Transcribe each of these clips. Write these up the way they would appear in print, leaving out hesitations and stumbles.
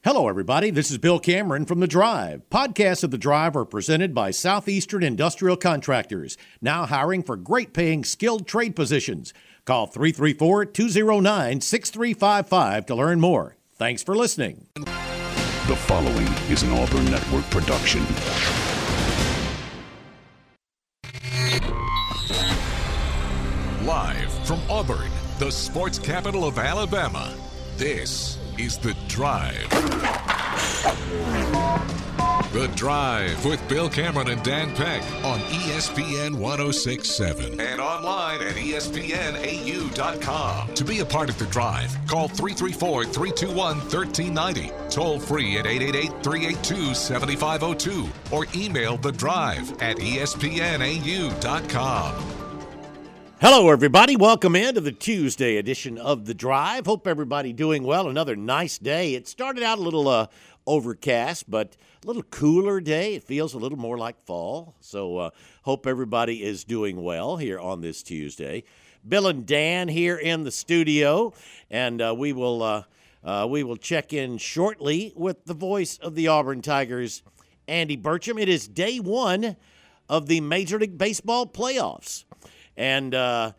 Hello, everybody. This is Bill Cameron from The Drive. Podcasts of The Drive are presented by Southeastern Industrial Contractors, now hiring for great-paying skilled trade positions. Call 334-209-6355 to learn more. Thanks for listening. The following is an Auburn Network production. Live from Auburn, the sports capital of Alabama, this is The Drive. The Drive with Bill Cameron and Dan Peck on ESPN 106.7 and online at ESPNAU.com. To be a part of The Drive, call 334-321-1390, toll free at 888-382-7502, or email The Drive at ESPNAU.com. Hello, everybody. Welcome into the Tuesday edition of The Drive. Hope everybody doing well. Another nice day. It started out a little overcast, but a little cooler day. It feels a little more like fall. So hope everybody is doing well here on this Tuesday. Bill and Dan here in the studio, and we will check in shortly with the voice of the Auburn Tigers, Andy Burcham. It is day one of the Major League Baseball playoffs. And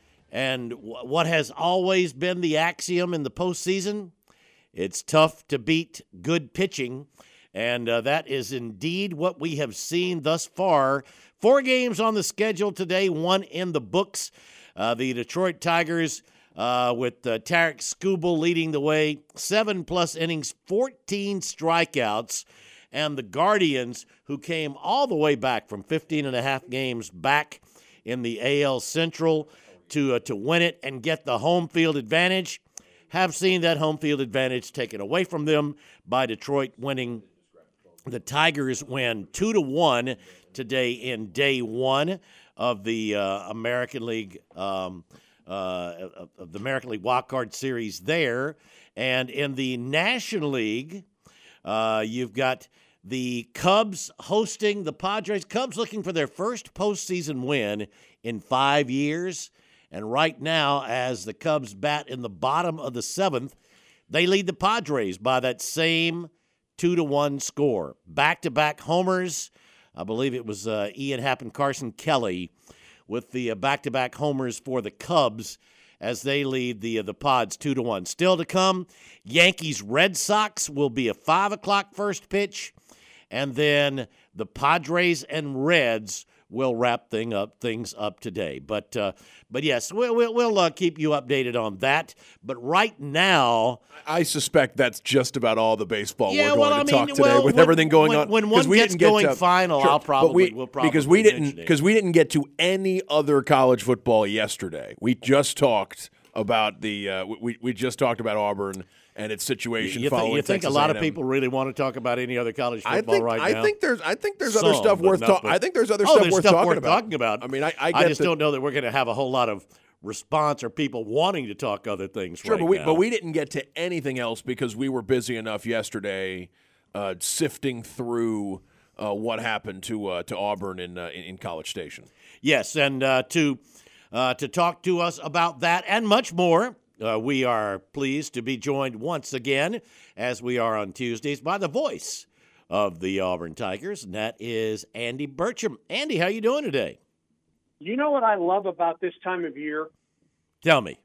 what has always been the axiom in the postseason, it's tough to beat good pitching, and that is indeed what we have seen thus far. 4 games on the schedule today, 1 in the books. The Detroit Tigers with Tarek Skubal leading the way, 7+ innings, 14 strikeouts, and the Guardians, who came all the way back from 15.5 games back in the AL Central to win it and get the home field advantage, have seen that home field advantage taken away from them by Detroit winning. The Tigers win 2-1 today in day one of the American League of the American League Wild Card Series there, and in the National League, you've got the Cubs hosting the Padres. Cubs looking for their first postseason win in 5 years. And right now, as the Cubs bat in the bottom of the 7th, they lead the Padres by that same 2-1 score. Back-to-back homers. I believe it was Ian Happ and Carson Kelly with the back-to-back homers for the Cubs as they lead the Pods 2-1. Still to come, Yankees-Red Sox will be a 5 o'clock first pitch. And then the Padres and Reds will wrap things up today. But yes, we'll keep you updated on that. But right now, I suspect that's just about all the baseball we're going to talk today well, with everything going on. When one gets going final, sure, we'll probably because we didn't get to any other college football yesterday. We just talked about we just talked about Auburn and its situation following You think Texas a lot A&M. of people really want to talk about any other college football right now? I think there's other stuff worth talking. I think there's other stuff worth talking about. I mean, I just don't know that we're going to have a whole lot of response or people wanting to talk other things. Sure, now. But we didn't get to anything else because we were busy enough yesterday sifting through what happened to Auburn in College Station. Yes, and to talk to us about that and much more. We are pleased to be joined once again, as we are on Tuesdays, by the voice of the Auburn Tigers, and that is Andy Burcham. Andy, how you doing today? You know what I love about this time of year? Tell me.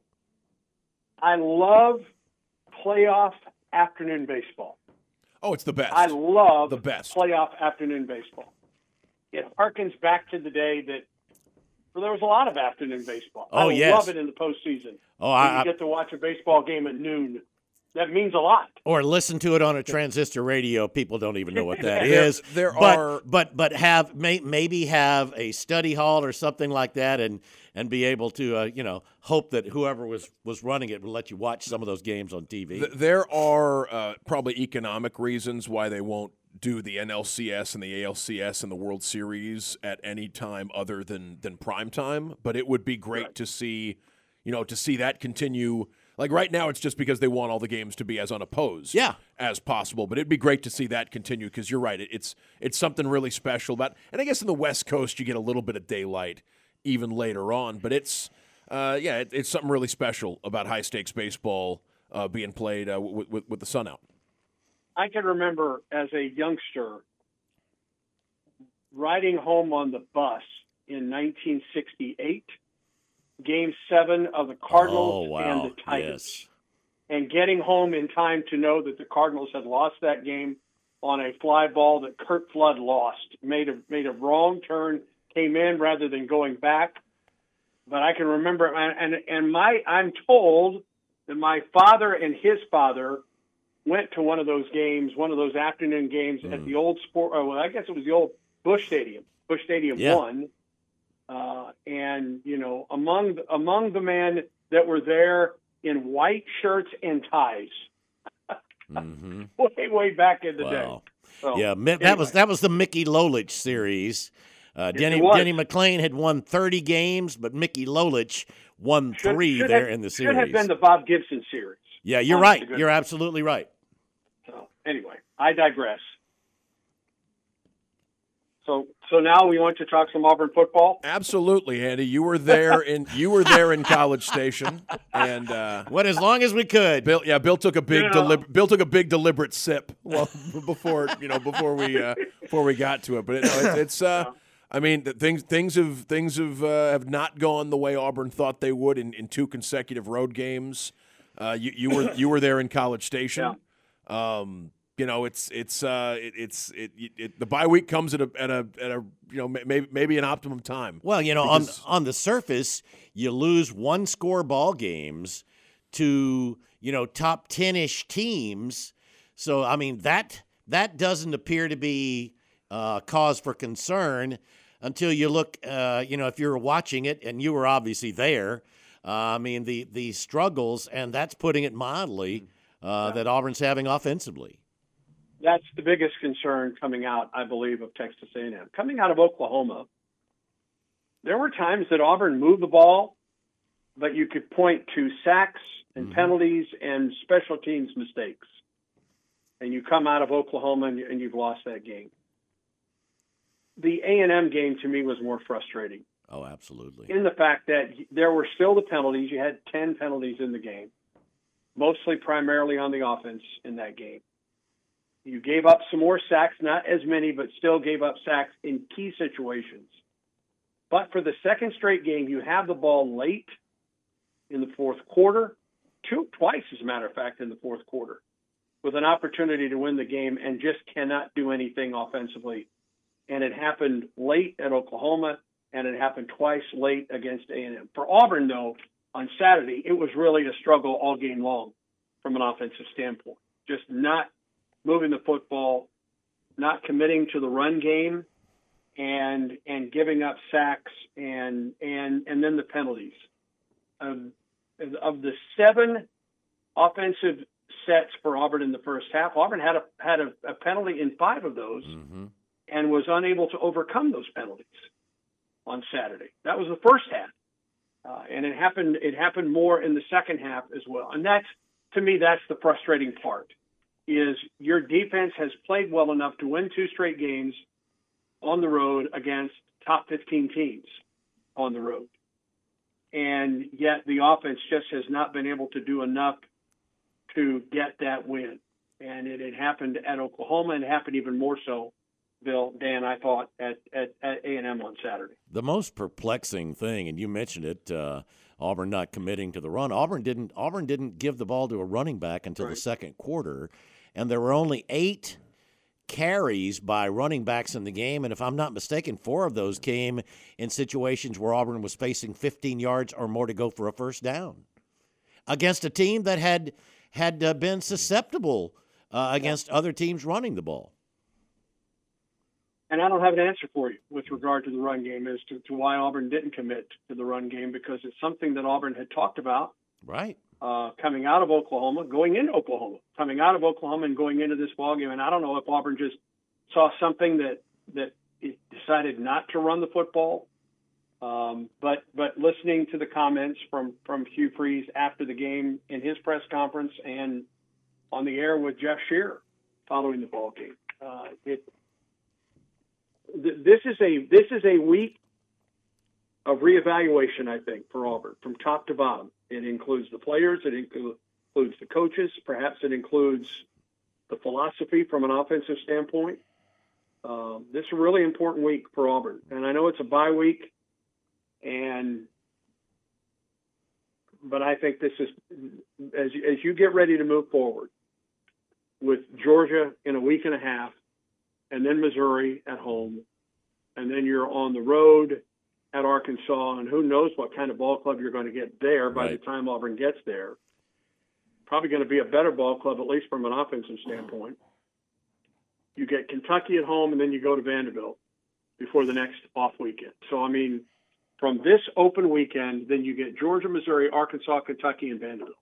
I love playoff afternoon baseball. Oh, it's the best. I love the best playoff afternoon baseball. It harkens back to the day that there was a lot of afternoon baseball. Oh, I love it in the postseason. Oh, you get to watch a baseball game at noon. That means a lot. Or listen to it on a transistor radio. People don't even know what that is. But have maybe have a study hall or something like that, and be able to hope that whoever was running it will let you watch some of those games on TV. There are probably economic reasons why they won't do the NLCS and the ALCS and the World Series at any time other than prime time. But it would be great to see, to see that continue. Like right now, it's just because they want all the games to be as unopposed as possible. But it'd be great to see that continue because you're right. It's something really special about. And I guess in the West Coast, you get a little bit of daylight even later on. But it's something really special about high stakes baseball being played with the sun out. I can remember as a youngster riding home on the bus in 1968, Game 7 of the Cardinals and the Tigers. Yes. And getting home in time to know that the Cardinals had lost that game on a fly ball that Curt Flood lost. Made a wrong turn, came in rather than going back. But I can remember, I'm told that my father and his father went to one of those games, one of those afternoon games at the old I guess it was the old Busch Stadium. Busch Stadium 1. And, among the men that were there in white shirts and ties, way back in the day. So, yeah, anyway. that was the Mickey Lolich series. Denny McLain had won 30 games, but Mickey Lolich won 3 in the series. Should have been the Bob Gibson series. Yeah, you're right. You're absolutely right. So anyway, I digress. So now we want to talk some Auburn football. Absolutely, Andy. You were there in College Station, and as long as we could. Bill took a big deliberate sip before we got to it. But it's I mean, things have not gone the way Auburn thought they would in 2 consecutive road games. You were there in College Station. Yeah. The bye week comes at a maybe an optimum time. Well, on the surface, you lose 1-score ball games to top 10-ish teams. So I mean that doesn't appear to be cause for concern until you look. If you're watching it, and you were obviously there. I mean the struggles, and that's putting it mildly, that Auburn's having offensively. That's the biggest concern coming out, I believe, of Texas A&M. Coming out of Oklahoma, there were times that Auburn moved the ball, but you could point to sacks and penalties and special teams mistakes. And you come out of Oklahoma and you've lost that game. The A&M game, to me, was more frustrating. Oh, absolutely. In the fact that there were still the penalties. You had 10 penalties in the game, primarily on the offense in that game. You gave up some more sacks, not as many, but still gave up sacks in key situations. But for the second straight game, you have the ball late in the fourth quarter, twice, as a matter of fact, in the fourth quarter, with an opportunity to win the game and just cannot do anything offensively. And it happened late at Oklahoma, and it happened twice late against A&M. For Auburn, though, on Saturday, it was really a struggle all game long from an offensive standpoint. Just not moving the football, not committing to the run game, and giving up sacks and then the penalties. Of the 7 offensive sets for Auburn in the first half, Auburn had a penalty in 5 of those, and was unable to overcome those penalties on Saturday. That was the first half, and it happened more in the second half as well. And to me, that's the frustrating part. Is your defense has played well enough to win 2 straight games on the road against top 15 teams on the road. And yet the offense just has not been able to do enough to get that win. And it had happened at Oklahoma, and it happened even more so, Dan, I thought, at A&M on Saturday. The most perplexing thing, and you mentioned it, Auburn not committing to the run. Auburn didn't give the ball to a running back until the second quarter. And there were only 8 carries by running backs in the game. And if I'm not mistaken, 4 of those came in situations where Auburn was facing 15 yards or more to go for a first down against a team that had been susceptible against other teams running the ball. And I don't have an answer for you with regard to the run game as to why Auburn didn't commit to the run game, because it's something that Auburn had talked about. Right. Coming out of Oklahoma, going into Oklahoma, coming out of Oklahoma and going into this ballgame. And I don't know if Auburn just saw something that it decided not to run the football. But listening to the comments from Hugh Freeze after the game in his press conference and on the air with Jeff Shearer following the ballgame, this is a week of reevaluation, I think, for Auburn from top to bottom. It includes the players, it includes the coaches, perhaps it includes the philosophy from an offensive standpoint. This is a really important week for Auburn, and I know it's a bye week, but I think this is as you get ready to move forward with Georgia in a week and a half, and then Missouri at home, and then you're on the road at Arkansas, and who knows what kind of ball club you're going to get there by the time Auburn gets there. Probably going to be a better ball club, at least from an offensive standpoint. You get Kentucky at home, and then you go to Vanderbilt before the next off weekend. So, I mean, from this open weekend, then you get Georgia, Missouri, Arkansas, Kentucky, and Vanderbilt.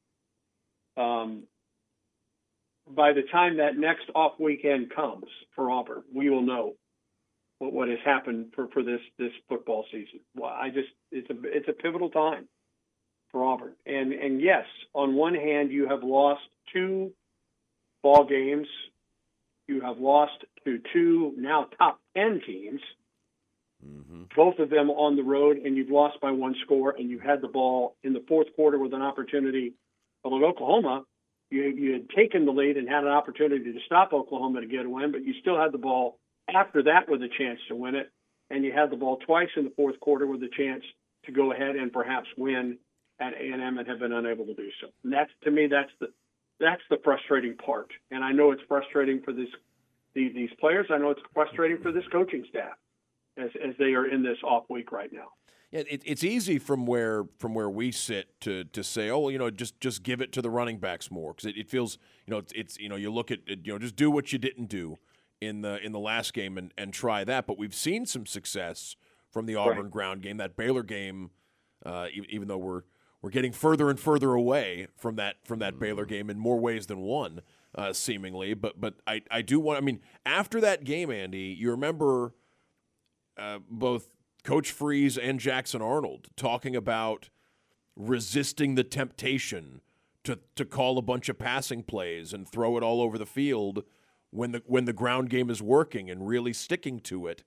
By the time that next off weekend comes for Auburn, we will know what has happened for this football season. Well, it's a pivotal time for Auburn. And yes, on one hand, you have lost 2 ball games. You have lost to 2 now top 10 teams, both of them on the road, and you've lost by 1 score, and you had the ball in the fourth quarter with an opportunity. Well, in Oklahoma, you had taken the lead and had an opportunity to stop Oklahoma to get a win, but you still had the ball after that with a chance to win it, and you had the ball twice in the fourth quarter with a chance to go ahead and perhaps win at A&M and have been unable to do so. And that's, to me, that's the frustrating part. And I know it's frustrating for these players. I know it's frustrating for this coaching staff as they are in this off week right now. Yeah, it's easy from where we sit to say, oh, well, just give it to the running backs more, because it feels, it's you look at just do what you didn't do in the last game and try that. But we've seen some success from the Auburn ground game. That Baylor game, even though we're getting further and further away from that Baylor game in more ways than one, seemingly. But I do want. I mean, after that game, Andy, you remember both Coach Freeze and Jackson Arnold talking about resisting the temptation to call a bunch of passing plays and throw it all over the field when the ground game is working, and really sticking to it.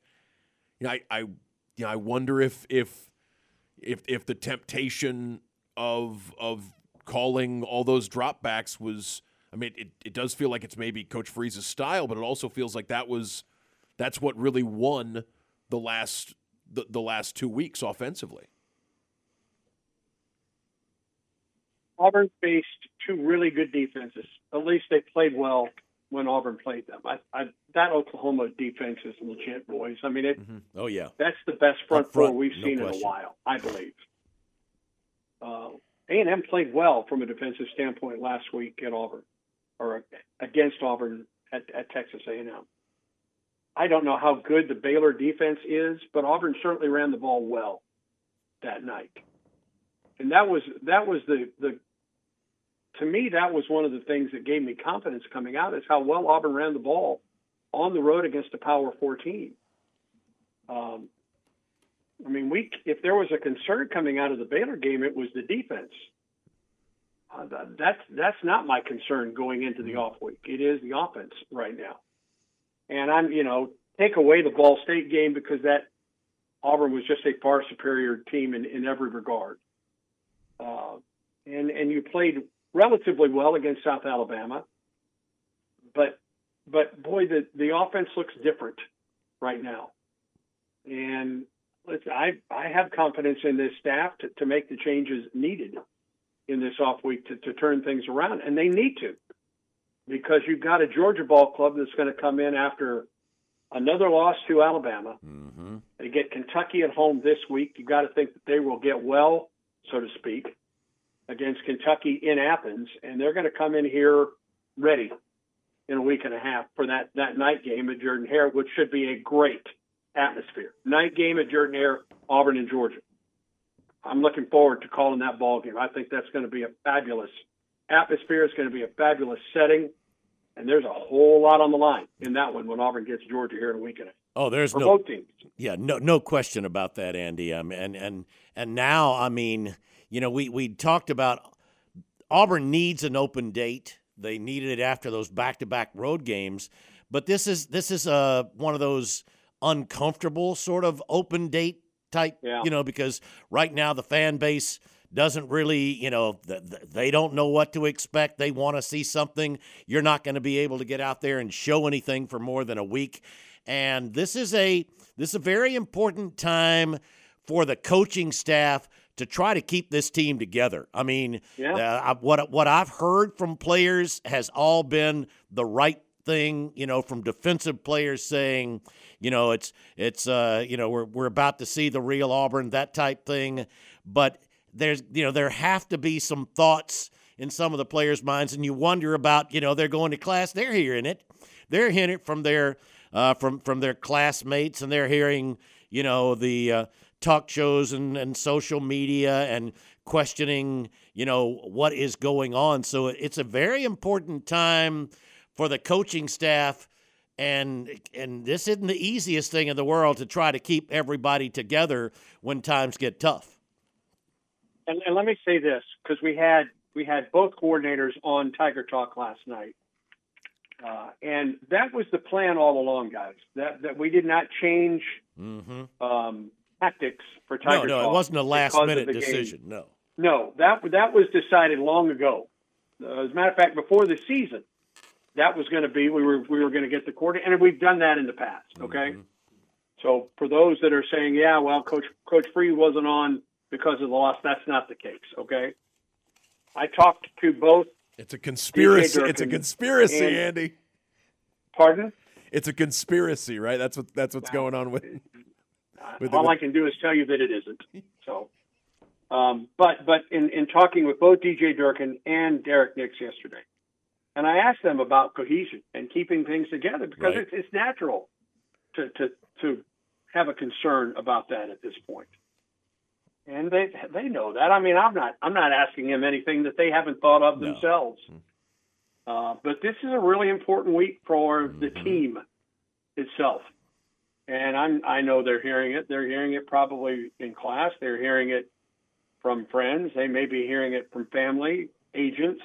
I wonder if the temptation of calling all those dropbacks was, I mean, it does feel like it's maybe Coach Freeze's style, but it also feels like that's what really won the last 2 weeks offensively. Auburn faced 2 really good defenses. At least they played well when Auburn played them. That Oklahoma defense is legit, boys. I mean, Oh yeah, that's the best front four we've seen in a while, I believe. A&M played well from a defensive standpoint last week at Auburn, or against Auburn at Texas A&M. I don't know how good the Baylor defense is, but Auburn certainly ran the ball well that night. And that was the to me, that was one of the things that gave me confidence coming out, is how well Auburn ran the ball on the road against a Power 4 team. I mean, if there was a concern coming out of the Baylor game, it was the defense. That's not my concern going into the off week. It is the offense right now. And take away the Ball State game, because that Auburn was just a far superior team in every regard. And you played relatively well against South Alabama, but boy, the offense looks different right now. And I have confidence in this staff to make the changes needed in this off week to turn things around, and they need to, because you've got a Georgia ball club that's going to come in after another loss to Alabama. Mm-hmm. They get Kentucky at home this week. You've got to think that they will get well, so to speak, against Kentucky in Athens, and they're going to come in here ready in a week and a half for that night game at Jordan-Hare, which should be a great atmosphere. Night game at Jordan-Hare, Auburn and Georgia. I'm looking forward to calling that ball game. I think that's going to be a fabulous atmosphere. It's going to be a fabulous setting, and there's a whole lot on the line in that one when Auburn gets Georgia here in a week and a half. Oh, there's for no both teams. Yeah, no question about that, Andy. And now, I mean, we talked about Auburn needs an open date. They needed it after those back-to-back road games, but this is one of those uncomfortable sort of open date type, because right now the fan base doesn't really, they don't know what to expect. They want to see something. You're not going to be able to get out there and show anything for more than a week. And this is a very important time for the coaching staff to try to keep this team together. I mean, what I've heard from players has all been the right thing, from defensive players saying, we're about to see the real Auburn, that type thing. But there have to be some thoughts in some of the players' minds, and you wonder about, they're going to class, they're hearing it from their from their classmates, and they're hearing, the talk shows and social media and questioning, what is going on. So it's a very important time for the coaching staff, and this isn't the easiest thing in the world to try to keep everybody together when times get tough. And let me say this, because we had both coordinators on Tiger Talk last night, and that was the plan all along, guys. That we did not change tactics for Tiger Talk. No, it wasn't a last-minute decision. Game. No, that was decided long ago. As a matter of fact, before the season, that was going to be we were going to get the coordinator, and we've done that in the past. Okay, so for those that are saying, yeah, well, Coach Free wasn't on because of the loss, that's not the case. Okay, I talked to both. It's a conspiracy. It's a conspiracy, Andy. Pardon? It's a conspiracy, right? That's what's going on with. All I can do is tell you that it isn't. So, but in talking with both DJ Durkin and Derek Nix yesterday, and I asked them about cohesion and keeping things together, because it's natural to have a concern about that at this point. And they know that. I mean, I'm not asking them anything that they haven't thought of themselves. But this is a really important week for the team itself. And I know they're hearing it. They're hearing it probably in class. They're hearing it from friends. They may be hearing it from family, agents.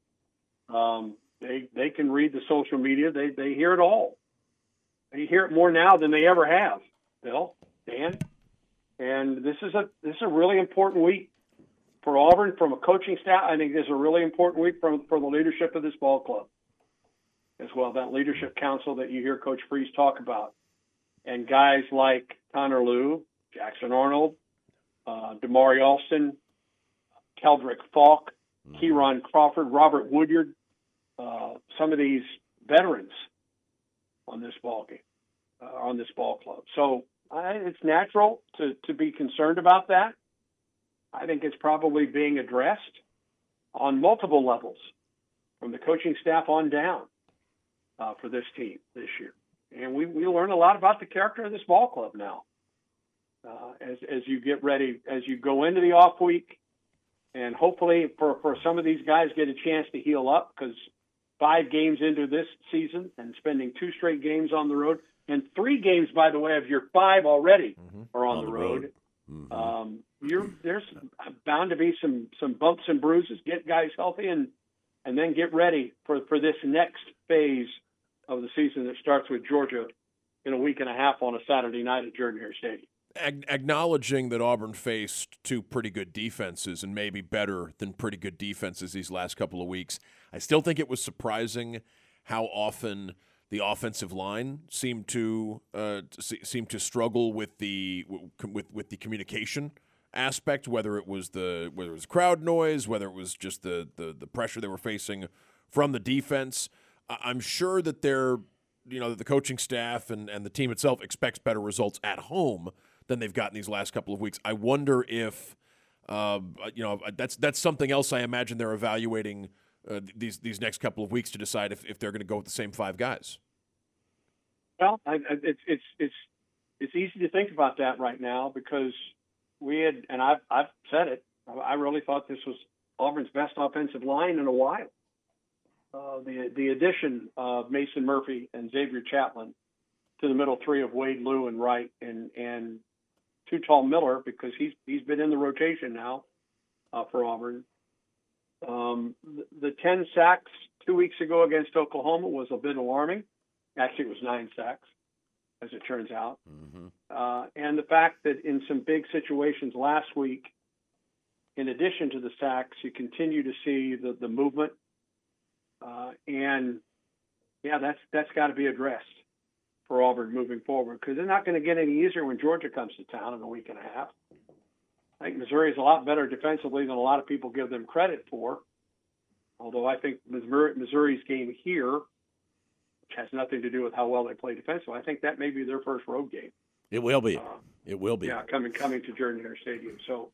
They can read the social media. They hear it all. They hear it more now than they ever have. Bill, Dan, and this is a really important week for Auburn from a coaching staff. I think this is a really important week for the leadership of this ball club as well. That leadership council that you hear Coach Freeze talk about, and guys like Connor Liu, Jackson Arnold, Damari Alston, Keldrick Falk, Kieron Crawford, Robert Woodyard, some of these veterans on this ball game, on this ball club. So it's natural to be concerned about that. I think it's probably being addressed on multiple levels, from the coaching staff on down, for this team this year. And we learn a lot about the character of this ball club now, as you get ready, as you go into the off week, and hopefully for some of these guys get a chance to heal up, because 5 games into this season and spending 2 straight games on the road, and 3 games, by the way, of your 5 already are on the road. There's bound to be some bumps and bruises. Get guys healthy and then get ready for this next phase of the season that starts with Georgia in a week and a half on a Saturday night at Jordan-Hare Stadium. Acknowledging that Auburn faced 2 pretty good defenses, and maybe better than pretty good defenses these last couple of weeks, I still think it was surprising how often the offensive line seemed to struggle with the communication aspect, whether it was crowd noise, whether it was just the pressure they were facing from the defense. I'm sure that that the coaching staff and the team itself expects better results at home than they've gotten these last couple of weeks. I wonder if that's something else I imagine they're evaluating these next couple of weeks to decide if they're going to go with the same 5 guys. Well, it's easy to think about that right now, because we had, and I've said it, I really thought this was Auburn's best offensive line in a while. The addition of Mason Murphy and Xavier Chaplin to the middle 3 of Wade, Liu, and Wright, and Tutal Miller, because he's been in the rotation now for Auburn. The 10 sacks 2 weeks ago against Oklahoma was a bit alarming. Actually, it was 9 sacks, as it turns out. And the fact that in some big situations last week, in addition to the sacks, you continue to see the movement. And, that's got to be addressed for Auburn moving forward, because they're not going to get any easier when Georgia comes to town in a week and a half. I think Missouri is a lot better defensively than a lot of people give them credit for, although I think Missouri's game here, which has nothing to do with how well they play defensively, I think that may be their first road game. It will be. It will be. Yeah, coming to Jordan-Hare Stadium. So,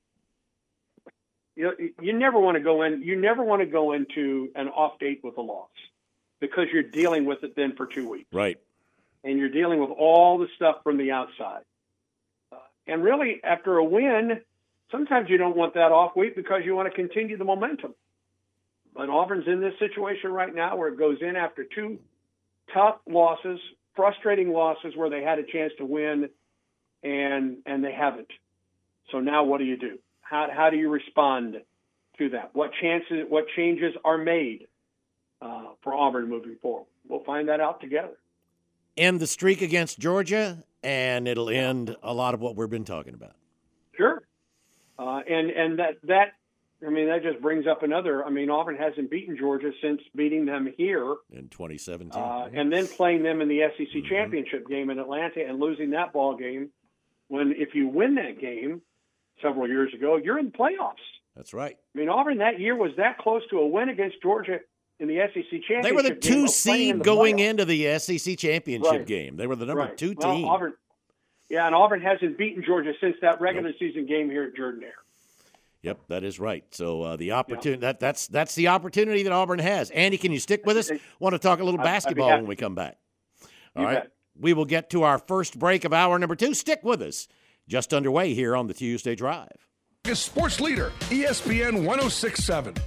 you never want to go in. You never want to go into an off date with a loss, because you're dealing with it then for 2 weeks. Right. And you're dealing with all the stuff from the outside. And really, after a win, sometimes you don't want that off week because you want to continue the momentum. But Auburn's in this situation right now where it goes in after 2 tough losses, frustrating losses where they had a chance to win, and they haven't. So now what do? How do you respond to that? What changes are made for Auburn moving forward? We'll find that out together. End the streak against Georgia, and it'll end a lot of what we've been talking about. Sure. And that just brings up another. Auburn hasn't beaten Georgia since beating them here in 2017, and then playing them in the SEC championship game in Atlanta and losing that ball game. When if you win that game several years ago, you're in the playoffs. That's right. Auburn that year was that close to a win against Georgia in the SEC championship. They were the 2 seed going into the SEC championship right. game. They were the number 2 well, team. Auburn hasn't beaten Georgia since that regular season game here at Jordan-Hare. Yep, that is right. So the opportunity that's the opportunity that Auburn has. Andy, can you stick with us? Want to talk a little basketball when we come back? All right. Bet. We will get to our first break of hour number 2. Stick with us. Just underway here on the Tuesday Drive. Sports leader, ESPN 106.7.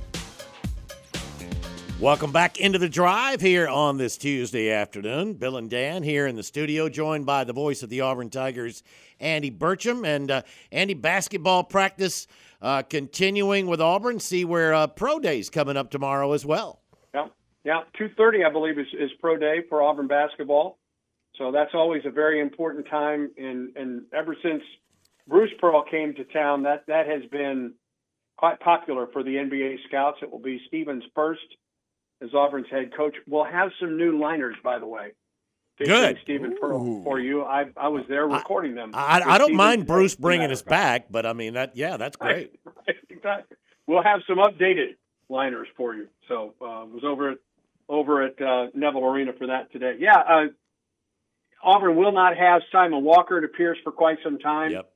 Welcome back into the Drive here on this Tuesday afternoon. Bill and Dan here in the studio, joined by the voice of the Auburn Tigers, Andy Burcham. And Andy, basketball practice continuing with Auburn. See where Pro Day's coming up tomorrow as well. Yeah. 2:30, I believe, is Pro Day for Auburn basketball. So that's always a very important time. And ever since Bruce Pearl came to town, that has been quite popular for the NBA scouts. It will be Stevens first as Auburn's head coach. We'll have some new liners, by the way. Good. Stephen Pearl for you. I was there recording them. I don't mind Bruce bringing us back, but that's great. Right. We'll have some updated liners for you. So was over at Neville Arena for that today. Yeah, Auburn will not have Simon Walker, it appears, for quite some time. Yep.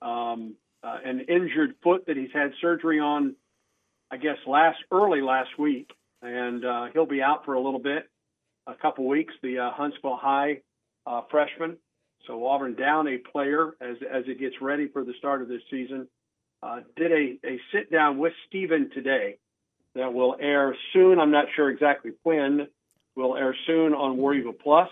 An injured foot that he's had surgery on, I guess, early last week, and he'll be out for a little bit, a couple weeks. The Huntsville High freshman. So Auburn down a player as it gets ready for the start of this season. Did a sit down with Stephen today that will air soon. I'm not sure exactly when. Will air soon on War Eagle Plus.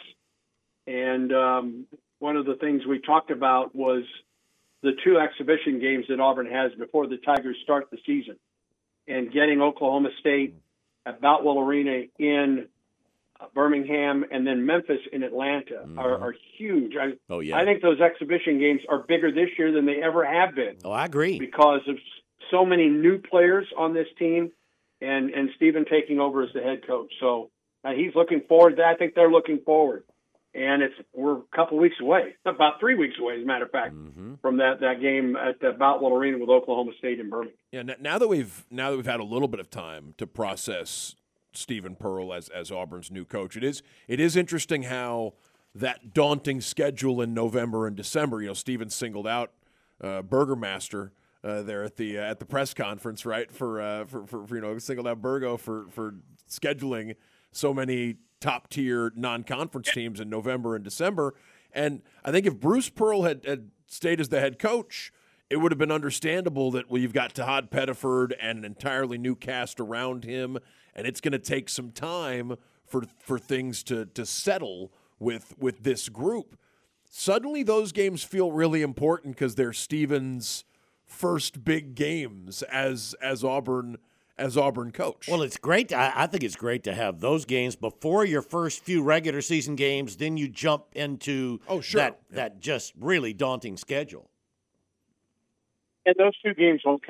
And one of the things we talked about was the 2 exhibition games that Auburn has before the Tigers start the season, and getting Oklahoma State at Boutwell Arena in Birmingham and then Memphis in Atlanta are huge. I think those exhibition games are bigger this year than they ever have been. Oh, I agree. Because of so many new players on this team and Stephen taking over as the head coach. So he's looking forward. I think they're looking forward. And we're a couple weeks away, about 3 weeks away, as a matter of fact, from that game at the Boutwell Arena with Oklahoma State in Birmingham. Yeah, now that we've had a little bit of time to process Stephen Pearl as Auburn's new coach, it is interesting how that daunting schedule in November and December. Stephen singled out Burgermaster there at the press conference, right? For singled out Burgo for scheduling so many top-tier non-conference teams in November and December. And I think if Bruce Pearl had stayed as the head coach, it would have been understandable that you've got Tahad Pettiford and an entirely new cast around him, and it's going to take some time for things to settle with this group. Suddenly those games feel really important because they're Stevens' first big games as Auburn coach. Well, it's great. I think it's great to have those games before your first few regular season games. Then you jump into that just really daunting schedule. And those 2 games won't count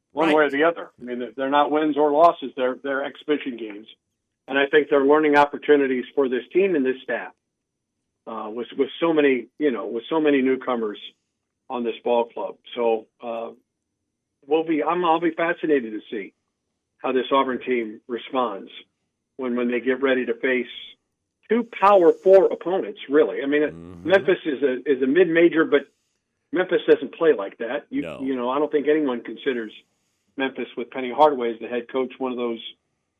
one way or the other. I mean, they're not wins or losses. They're exhibition games. And I think they're learning opportunities for this team and this staff with so many, with so many newcomers on this ball club. So I'll be fascinated to see how this Auburn team responds when they get ready to face two Power 4 opponents, really. I mean, Memphis is a mid-major, but Memphis doesn't play like that. I don't think anyone considers Memphis with Penny Hardaway as the head coach one of those,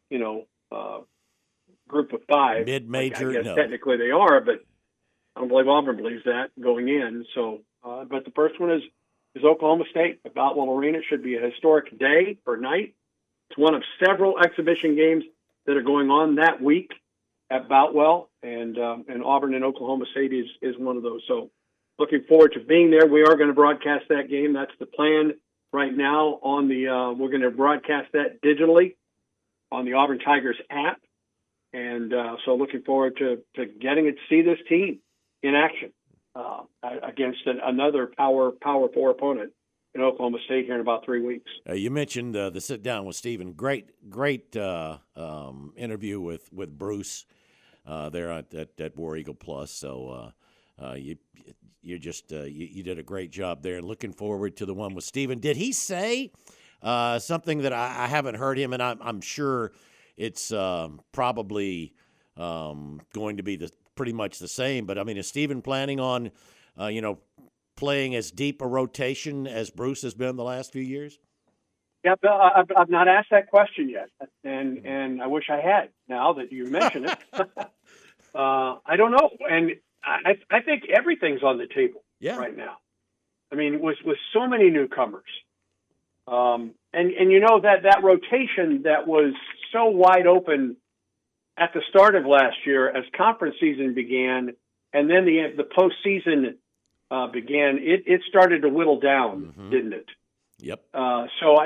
group of five. Mid-major, I guess no. technically they are, but I don't believe Auburn believes that going in. So, but the first one is Oklahoma State at Boutwell Arena. It should be a historic day or night. It's one of several exhibition games that are going on that week at Boutwell, and Auburn and Oklahoma State is one of those. So looking forward to being there. We are going to broadcast that game. That's the plan right now. We're going to broadcast that digitally on the Auburn Tigers app, and so looking forward to getting to see this team in action against another Power 4 opponent in Oklahoma State here in about 3 weeks. You mentioned the sit down with Stephen. Great interview with Bruce there at War Eagle Plus. So you did a great job there. Looking forward to the one with Stephen. Did he say something that I haven't heard him, and I'm sure it's probably going to be pretty much the same. But I mean, is Stephen planning on playing as deep a rotation as Bruce has been the last few years? Yeah, Bill, I've not asked that question yet, and I wish I had. Now that you mention it, I don't know, and I think everything's on the table right now. I mean, with so many newcomers, and that rotation that was so wide open at the start of last year as conference season began, and then the postseason began, it started to whittle down, didn't it? Yep. I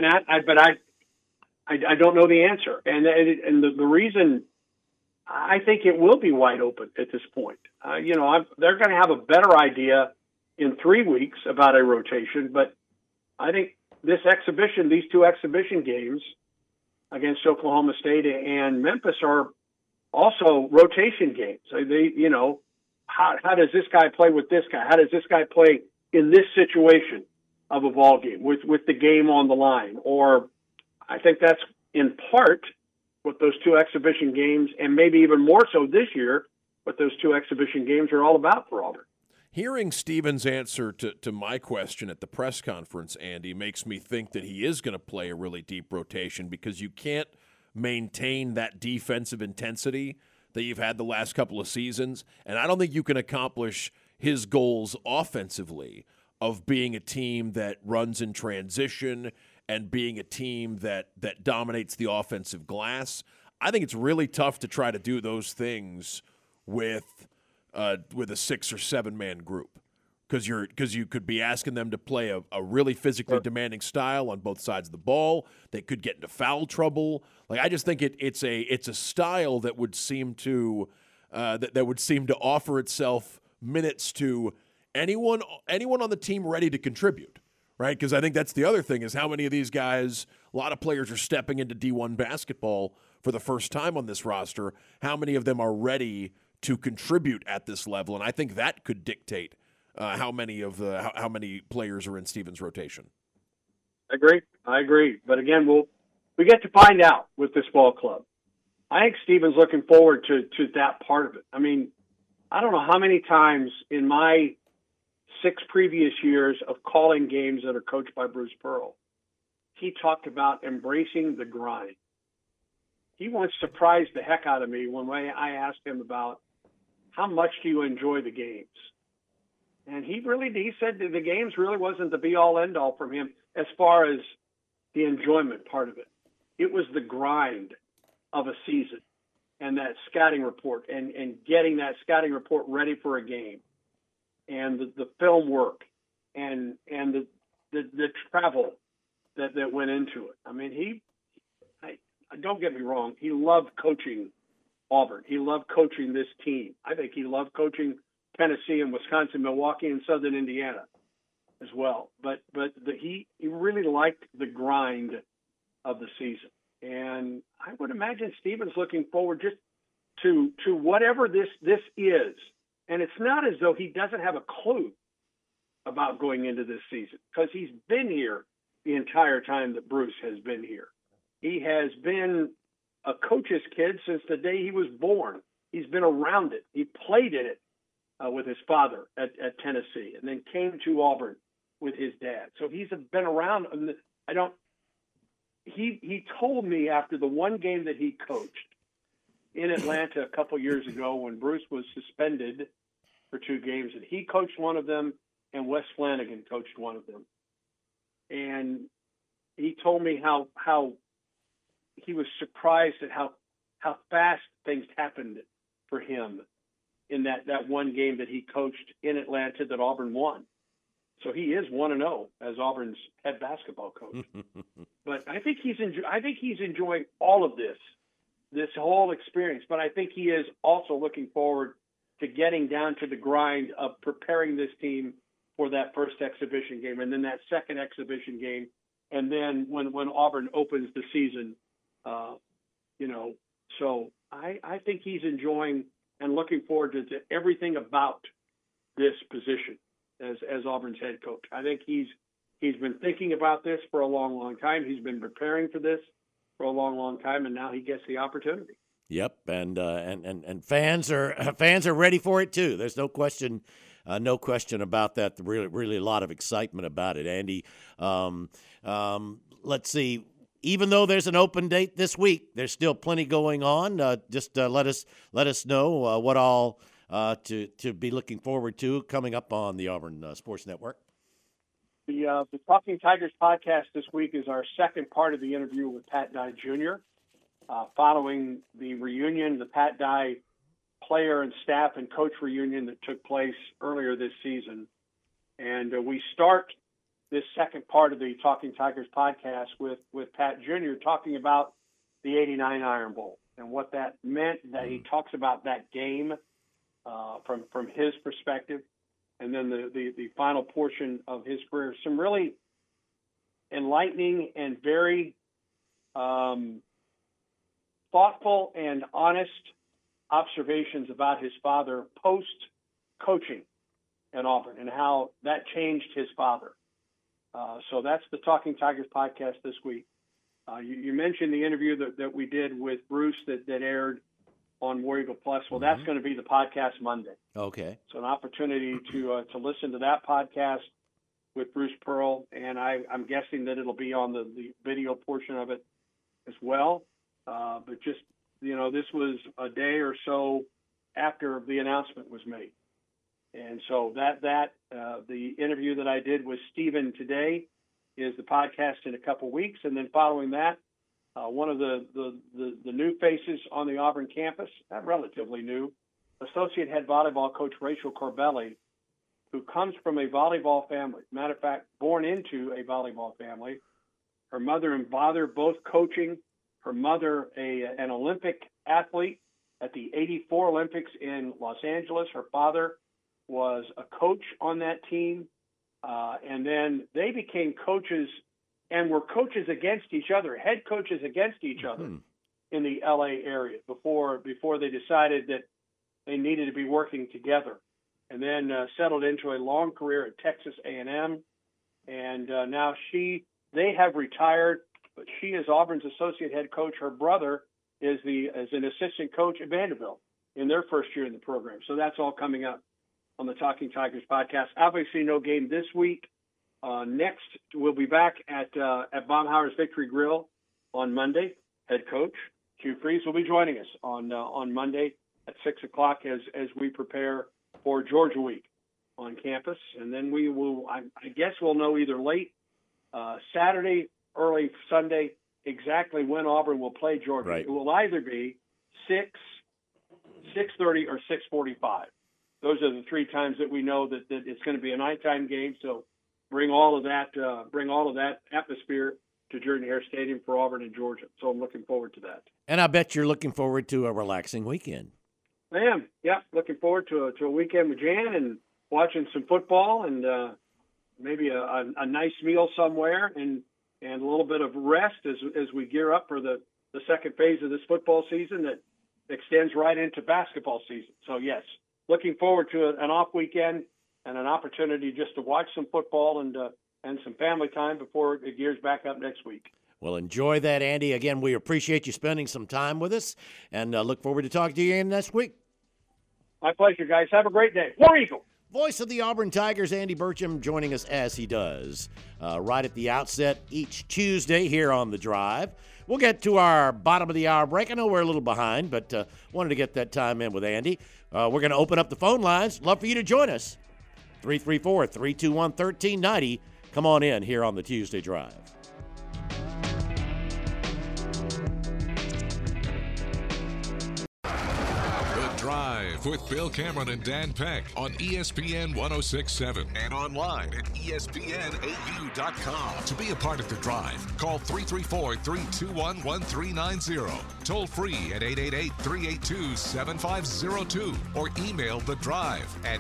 don't know the answer, and the reason I think it will be wide open at this point. They're going to have a better idea in 3 weeks about a rotation, but I think these two exhibition games against Oklahoma State and Memphis are also rotation games. How does this guy play with this guy? How does this guy play in this situation of a ball game with the game on the line? Or I think that's in part what those two exhibition games, and maybe even more so this year, what those two exhibition games are all about for Auburn. Hearing Stephen's answer to my question at the press conference, Andy, makes me think that he is going to play a really deep rotation, because you can't maintain that defensive intensity that you've had the last couple of seasons, and I don't think you can accomplish his goals offensively of being a team that runs in transition and being a team that dominates the offensive glass. I think it's really tough to try to do those things with a 6 or 7 man group, because you could be asking them to play a really physically demanding style on both sides of the ball. They could get into foul trouble. Like, I just think it's a style that would seem to offer itself minutes to anyone on the team ready to contribute, right? Because I think that's the other thing, is how many of these guys, a lot of players are stepping into D1 basketball for the first time on this roster. How many of them are ready to contribute at this level? And I think that could dictate how many players are in Stephen's rotation. I agree. But again, we get to find out with this ball club. I think Stephen's looking forward to that part of it. I mean, I don't know how many times in my 6 previous years of calling games that are coached by Bruce Pearl, he talked about embracing the grind. He once surprised the heck out of me when I asked him about how much do you enjoy the games. And he said that the games really wasn't the be-all, end-all from him as far as the enjoyment part of it. It was the grind of a season and that scouting report and getting that scouting report ready for a game, and the film work and the travel that went into it. I mean, don't get me wrong, he loved coaching Auburn. He loved coaching this team. I think he loved coaching Tennessee and Wisconsin, Milwaukee, and Southern Indiana. as well. But he really liked the grind of the season. And I would imagine Stephen's looking forward just to whatever this is. And it's not as though he doesn't have a clue about going into this season, because he's been here the entire time that Bruce has been here. He has been a coach's kid since the day he was born. He's been around it. He played in it with his father at Tennessee, and then came to Auburn with his dad. So he's been around. He told me after the one game that he coached in Atlanta a couple years ago when Bruce was suspended for 2 games, and he coached one of them and Wes Flanagan coached one of them. And he told me how he was surprised at how fast things happened for him in that one game that he coached in Atlanta that Auburn won. So he is 1-0 as Auburn's head basketball coach. But I think he's enjoying all of this whole experience. But I think he is also looking forward to getting down to the grind of preparing this team for that first exhibition game, and then that second exhibition game, and then when Auburn opens the season, So I think he's enjoying and looking forward to everything about this position as Auburn's head coach. I think he's been thinking about this for a long, long time. He's been preparing for this for a long, long time, and now he gets the opportunity. Yep, and fans are ready for it too. There's no question about that. Really a lot of excitement about it, Andy. Let's see. Even though there's an open date this week, there's still plenty going on. Just let us know what all to be looking forward to coming up on the Auburn Sports Network. The Talking Tigers podcast this week is our second part of the interview with Pat Dye Jr. Following the reunion, the Pat Dye player and staff and coach reunion that took place earlier this season. And we start this second part of the Talking Tigers podcast with Pat Jr. talking about the '89 Iron Bowl and what that meant. That he talks about that game from his perspective, and then the final portion of his career. Some really enlightening and very thoughtful and honest observations about his father post-coaching at Auburn and how that changed his father. So that's the Talking Tigers podcast this week. You mentioned the interview that we did with Bruce that aired on War Eagle Plus. Well, that's going to be the podcast Monday. Okay. So an opportunity to listen to that podcast with Bruce Pearl, and I'm guessing that it'll be on the video portion of it as well. But just, this was a day or so after the announcement was made. And so the interview that I did with Stephen today is the podcast in a couple weeks. And then following that, one of the new faces on the Auburn campus, not relatively new, associate head volleyball coach Rachel Corbelli, who comes from a volleyball family. Matter of fact, born into a volleyball family. Her mother and father both coaching. Her mother, an Olympic athlete at the '84 Olympics in Los Angeles. Her father was a coach on that team. And then they became coaches and were coaches against each other, head coaches against each other in the LA area before they decided that they needed to be working together. And then settled into a long career at Texas A&M. And now they have retired, but she is Auburn's associate head coach. Her brother is an assistant coach at Vanderbilt in their first year in the program. So that's all coming up on the Talking Tigers podcast. Obviously, no game this week. Next, we'll be back at Baumhauer's Victory Grill on Monday. Head coach Hugh Freeze will be joining us on Monday at 6:00 as we prepare for Georgia Week on campus, and then we will. I guess we'll know either late Saturday, early Sunday, exactly when Auburn will play Georgia. Right. It will either be 6:30, or 6:45. Those are the three times that we know that it's going to be a nighttime game. So bring all of that atmosphere to Jordan-Hare Stadium for Auburn and Georgia. So I'm looking forward to that. And I bet you're looking forward to a relaxing weekend. I am. Yeah, looking forward to a weekend with Jan and watching some football and maybe a nice meal somewhere and a little bit of rest as we gear up for the second phase of this football season that extends right into basketball season. So, yes, looking forward to an off weekend and an opportunity just to watch some football and some family time before it gears back up next week. Well, enjoy that, Andy. Again, we appreciate you spending some time with us, and look forward to talking to you again next week. My pleasure, guys. Have a great day. War Eagle! Voice of the Auburn Tigers, Andy Burcham, joining us as he does right at the outset each Tuesday here on The Drive. We'll get to our bottom of the hour break. I know we're a little behind, but wanted to get that time in with Andy. We're going to open up the phone lines. Love for you to join us. 334-321-1390. Come on in here on the Tuesday Drive. Drive with Bill Cameron and Dan Peck on ESPN 106.7 and online at ESPNAU.com. To be a part of The Drive, call 334-321-1390. Toll free at 888-382-7502 or email The Drive at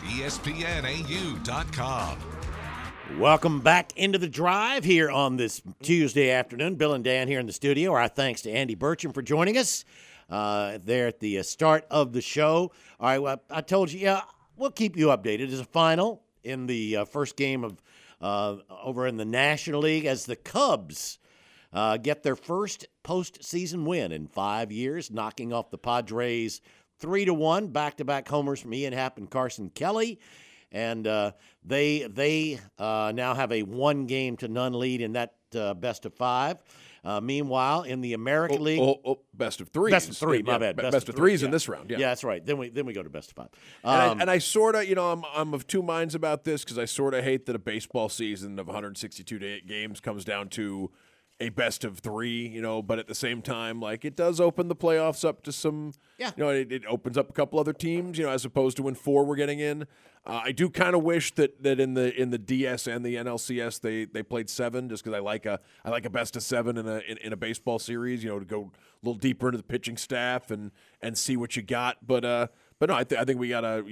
ESPNAU.com. Welcome back into The Drive here on this Tuesday afternoon. Bill and Dan here in the studio. Our thanks to Andy Burcham for joining us. There at the start of the show. All right, well, I told you, we'll keep you updated. There's a final in the first game of over in the National League as the Cubs get their first postseason win in 5 years, knocking off the Padres 3-1, back-to-back homers from Ian Happ and Carson Kelly. And they now have a 1-game-to-none lead in that best of 5. Meanwhile, in the American League, best of 3. Best of 3. My bad. Best of 3s in this round. Yeah, that's right. Then we go to best of 5. And I sort of, I'm of two minds about this because I sort of hate that a baseball season of 162 games comes down to a best of 3. But at the same time, like it does open the playoffs up to some. Yeah. It opens up a couple other teams. As opposed to when 4 were getting in. I do kind of wish that in the DS and the NLCS they played 7 just because I like a best of 7 in a baseball series. To go a little deeper into the pitching staff and see what you got. But no, I think we gotta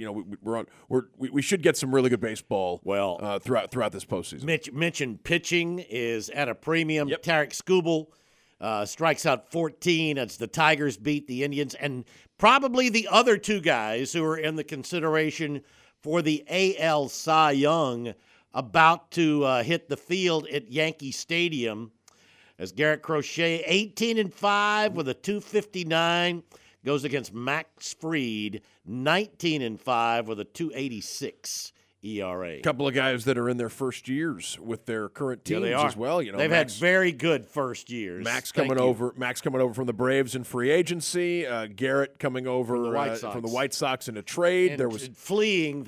we should get some really good baseball. Throughout this postseason. Mitch mentioned pitching is at a premium. Yep. Tarik Skubal strikes out 14 as the Tigers beat the Indians, and probably the other two guys who are in the consideration for the AL Cy Young about to hit the field at Yankee Stadium as Garrett Crochet, 18-5 with a 259, goes against Max Fried, 19-5 with a 286 ERA. A couple of guys that are in their first years with their current teams as well. They've had very good first years. Max coming over from the Braves in free agency. Garrett coming over from the White Sox in a trade. And there was fleeing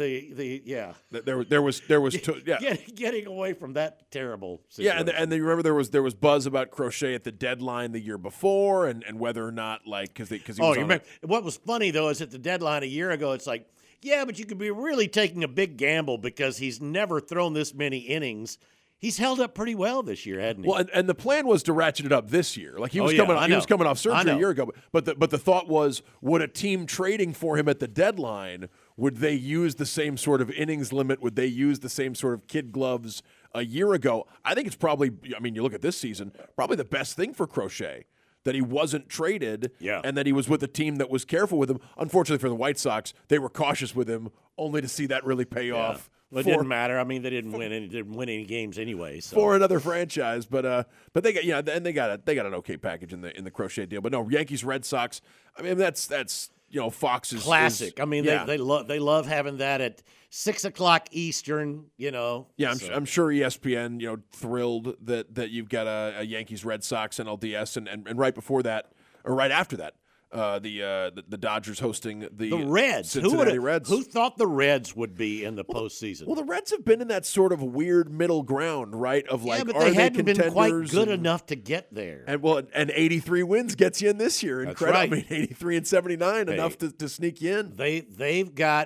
There was getting away from that terrible situation. Yeah, and you remember there was buzz about Crochet at the deadline the year before, and whether or not because he was. Remember, what was funny though is at the deadline a year ago, it's like. Yeah, but you could be really taking a big gamble because he's never thrown this many innings. He's held up pretty well this year, hasn't he? Well, and the plan was to ratchet it up this year. Like he was coming off surgery a year ago. But the thought was, would a team trading for him at the deadline, would they use the same sort of innings limit? Would they use the same sort of kid gloves a year ago? I think it's probably. I mean, you look at this season, probably the best thing for Crochet. That he wasn't traded, and that he was with a team that was careful with him. Unfortunately for the White Sox, they were cautious with him, only to see that really pay off. Well, it didn't matter. I mean, they didn't win any games anyway. So. For another franchise, but they got and they got an okay package in the Crochet deal. But no, Yankees Red Sox. I mean, that's Fox's classic. They love having that at 6:00 Eastern. Yeah, I'm sure ESPN thrilled that you've got a Yankees Red Sox NLDS and right before that or right after that. The Dodgers hosting the Reds. Cincinnati Reds. Who thought the Reds would be in the postseason? Well, the Reds have been in that sort of weird middle ground, right? Of like, but are they hadn't contenders? Been quite good enough to get there. And 83 wins gets you in this year. Incredible. Right. I mean, 83 and 79 enough to sneak you in. They've got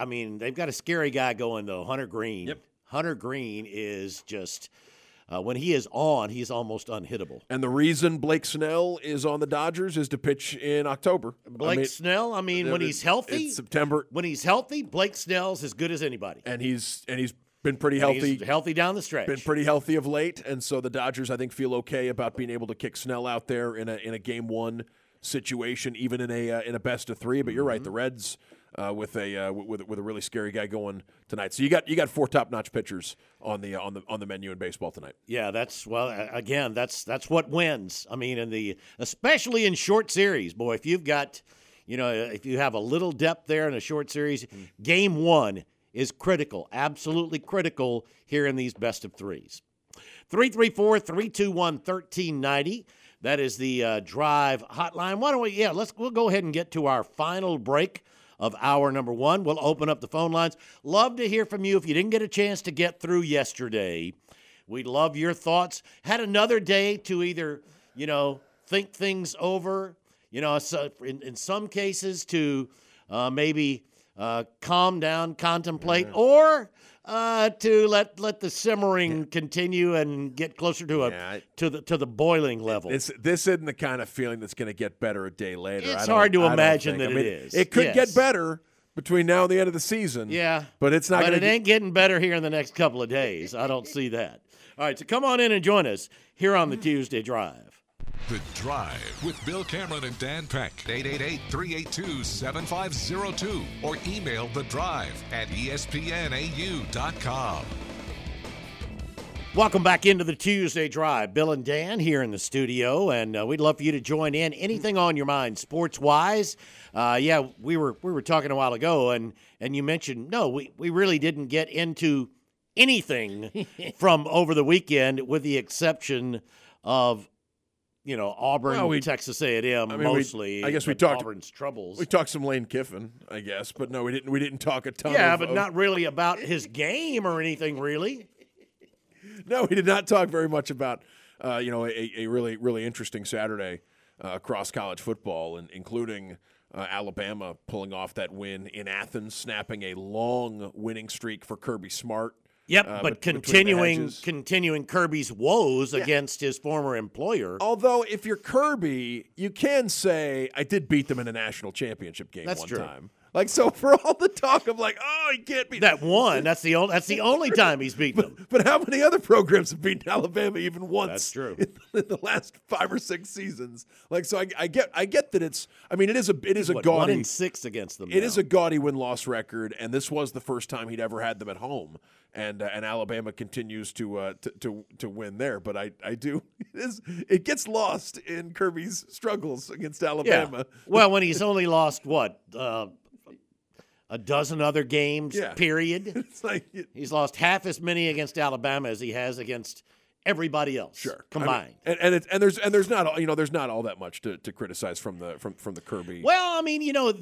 a scary guy going though, Hunter Green. Yep. Hunter Green is just. When he is on, he's almost unhittable. And the reason Blake Snell is on the Dodgers is to pitch in October. Snell, when he's healthy, it's September. When he's healthy, Blake Snell's as good as anybody. And he's Been pretty And healthy. he's healthy down the stretch. Been pretty healthy of late, and so the Dodgers, I think, feel okay about being able to kick Snell out there in a game one situation, even in a best of three. But you're right, the Reds with a really scary guy going tonight. So you got four top-notch pitchers on the menu in baseball tonight. Yeah, that's what wins. I mean, especially in short series, boy. If you've got, if you have a little depth there in a short series, game one is critical, absolutely critical here in these best of threes. 334-321-1390. That is the Drive hotline. Why don't we'll go ahead and get to our final break of hour number one. We'll open up the phone lines. Love to hear from you. If you didn't get a chance to get through yesterday, we'd love your thoughts. Had another day to either, think things over, so in some cases to maybe calm down, contemplate, or to let the simmering continue and get closer to the boiling level. This isn't the kind of feeling that's going to get better a day later. It's hard to imagine that it is. It could get better between now and the end of the season. Yeah, but it's not. But it ain't getting better here in the next couple of days. I don't see that. All right, so come on in and join us here on the Tuesday Drive. The Drive with Bill Cameron and Dan Peck, 888-382-7502, or email The Drive at espnau.com. Welcome back into the Tuesday Drive. Bill and Dan here in the studio, and we'd love for you to join in. Anything on your mind, sports-wise? We were talking a while ago, and you mentioned, no, we really didn't get into anything from over the weekend with the exception of Auburn, Texas A&M, mostly. I guess we talked Auburn's troubles. We talked some Lane Kiffin, I guess, but no, we didn't. We didn't talk a ton. Yeah, but not really about his game or anything, really. No, we did not talk very much about a really really interesting Saturday across college football, and including Alabama pulling off that win in Athens, snapping a long winning streak for Kirby Smart. Yep, but continuing Kirby's woes against his former employer. Although, if you're Kirby, you can say, I did beat them in a national championship game That's true. time. Like, so for all the talk of he can't beat that one. That's the only time he's beaten them. But how many other programs have beaten Alabama even once? That's true. In the last 5 or 6 seasons. Like, so I get that it's. I mean, it is a gaudy 1-6 against them. It is a gaudy win-loss record, and this was the first time he'd ever had them at home. And Alabama continues to win there, but I do it gets lost in Kirby's struggles against Alabama. Yeah. Well, when he's only lost a dozen other games, period. It's like he's lost half as many against Alabama as he has against everybody else combined. And there's not all that much to criticize from the Kirby. Well, I mean,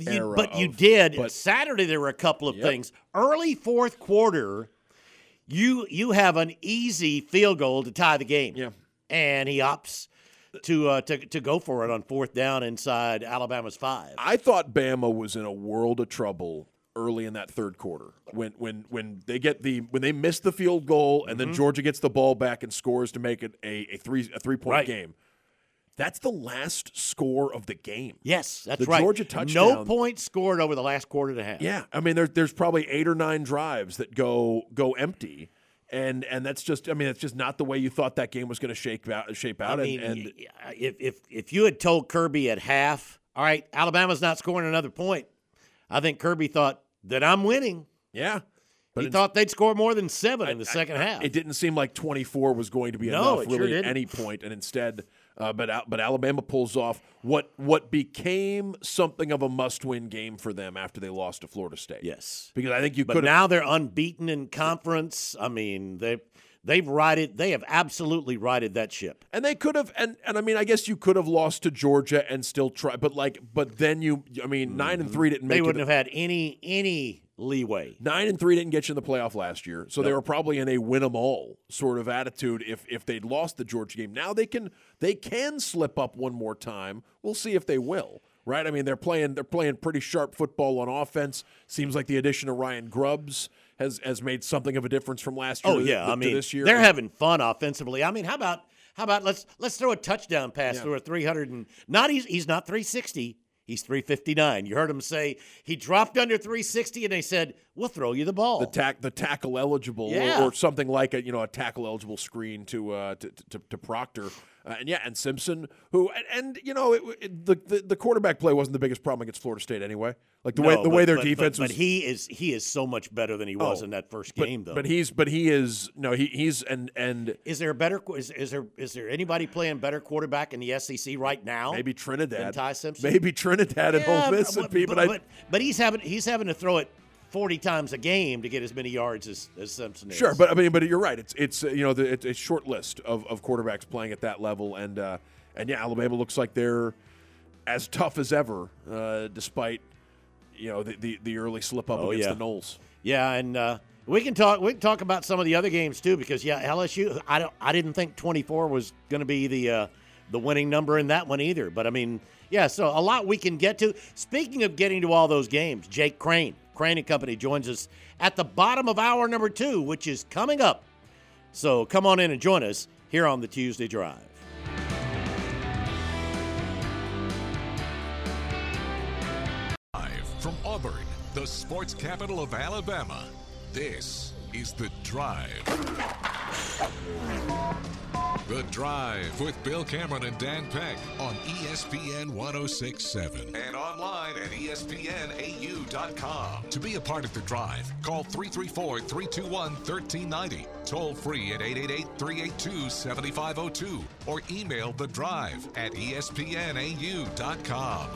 Saturday there were a couple of things. Early fourth quarter. You have an easy field goal to tie the game. Yeah. And he opts to go for it on fourth down inside Alabama's 5. I thought Bama was in a world of trouble early in that third quarter when they miss the field goal and then Georgia gets the ball back and scores to make it a 3-point game. That's the last score of the game. Yes, that's the right. Georgia touchdown. No points scored over the last quarter and a half. Yeah, I mean there's probably 8 or 9 drives that go empty, and that's just not the way you thought that game was going to shape out. I mean, if you had told Kirby at half, all right, Alabama's not scoring another point, I think Kirby thought that I'm winning. Yeah. But he thought they'd score more than 7 in the second half. It didn't seem like 24 was going to be enough really at any point, and instead, but Alabama pulls off what became something of a must-win game for them after they lost to Florida State. Yes, because I think you could. But now they're unbeaten in conference. I mean, they have absolutely righted that ship. And they could have, and I mean, I guess you could have lost to Georgia and still try, but then 9-3 didn't make it. They wouldn't have had any leeway. 9-3 didn't get you in the playoff last year, so they were probably in a win 'em all sort of attitude if they'd lost the Georgia game. Now they can slip up one more time. We'll see if they will. Right? I mean, they're playing pretty sharp football on offense. Seems like the addition of Ryan Grubbs has made something of a difference from last year. To this year. They're having fun offensively. I mean, how about let's throw a touchdown pass through a 300 and he's not 360. He's 359. You heard him say he dropped under 360, and they said, we'll throw you the ball. The tackle eligible, Yeah. or something like a tackle eligible screen to Proctor, and Simpson, who the quarterback play wasn't the biggest problem against Florida State anyway. Like the way their defense was. But he is so much better than he was in that first game, though. He's Is there a better? Is there anybody playing better quarterback in the SEC right now? maybe Trinidad, than Ty Simpson. Maybe Trinidad at Ole Miss would be, but he's having to throw it 40 times a game to get as many yards as Simpson is. Sure, but you're right. It's it's a short list of quarterbacks playing at that level, and Alabama looks like they're as tough as ever, despite the early slip up against the Noles. Yeah, and we can talk about some of the other games too, because LSU. I didn't think 24 was going to be the winning number in that one either. But so a lot we can get to. Speaking of getting to all those games, Jake Crane and Company joins us at the bottom of hour number 2, which is coming up. So come on in and join us here on the Tuesday Drive. Live from Auburn, the sports capital of Alabama, this is The Drive. The Drive with Bill Cameron and Dan Peck on ESPN 106.7 and online at ESPNAU.com. To be a part of The Drive, call 334-321-1390, toll free at 888-382-7502, or email The Drive at ESPNAU.com.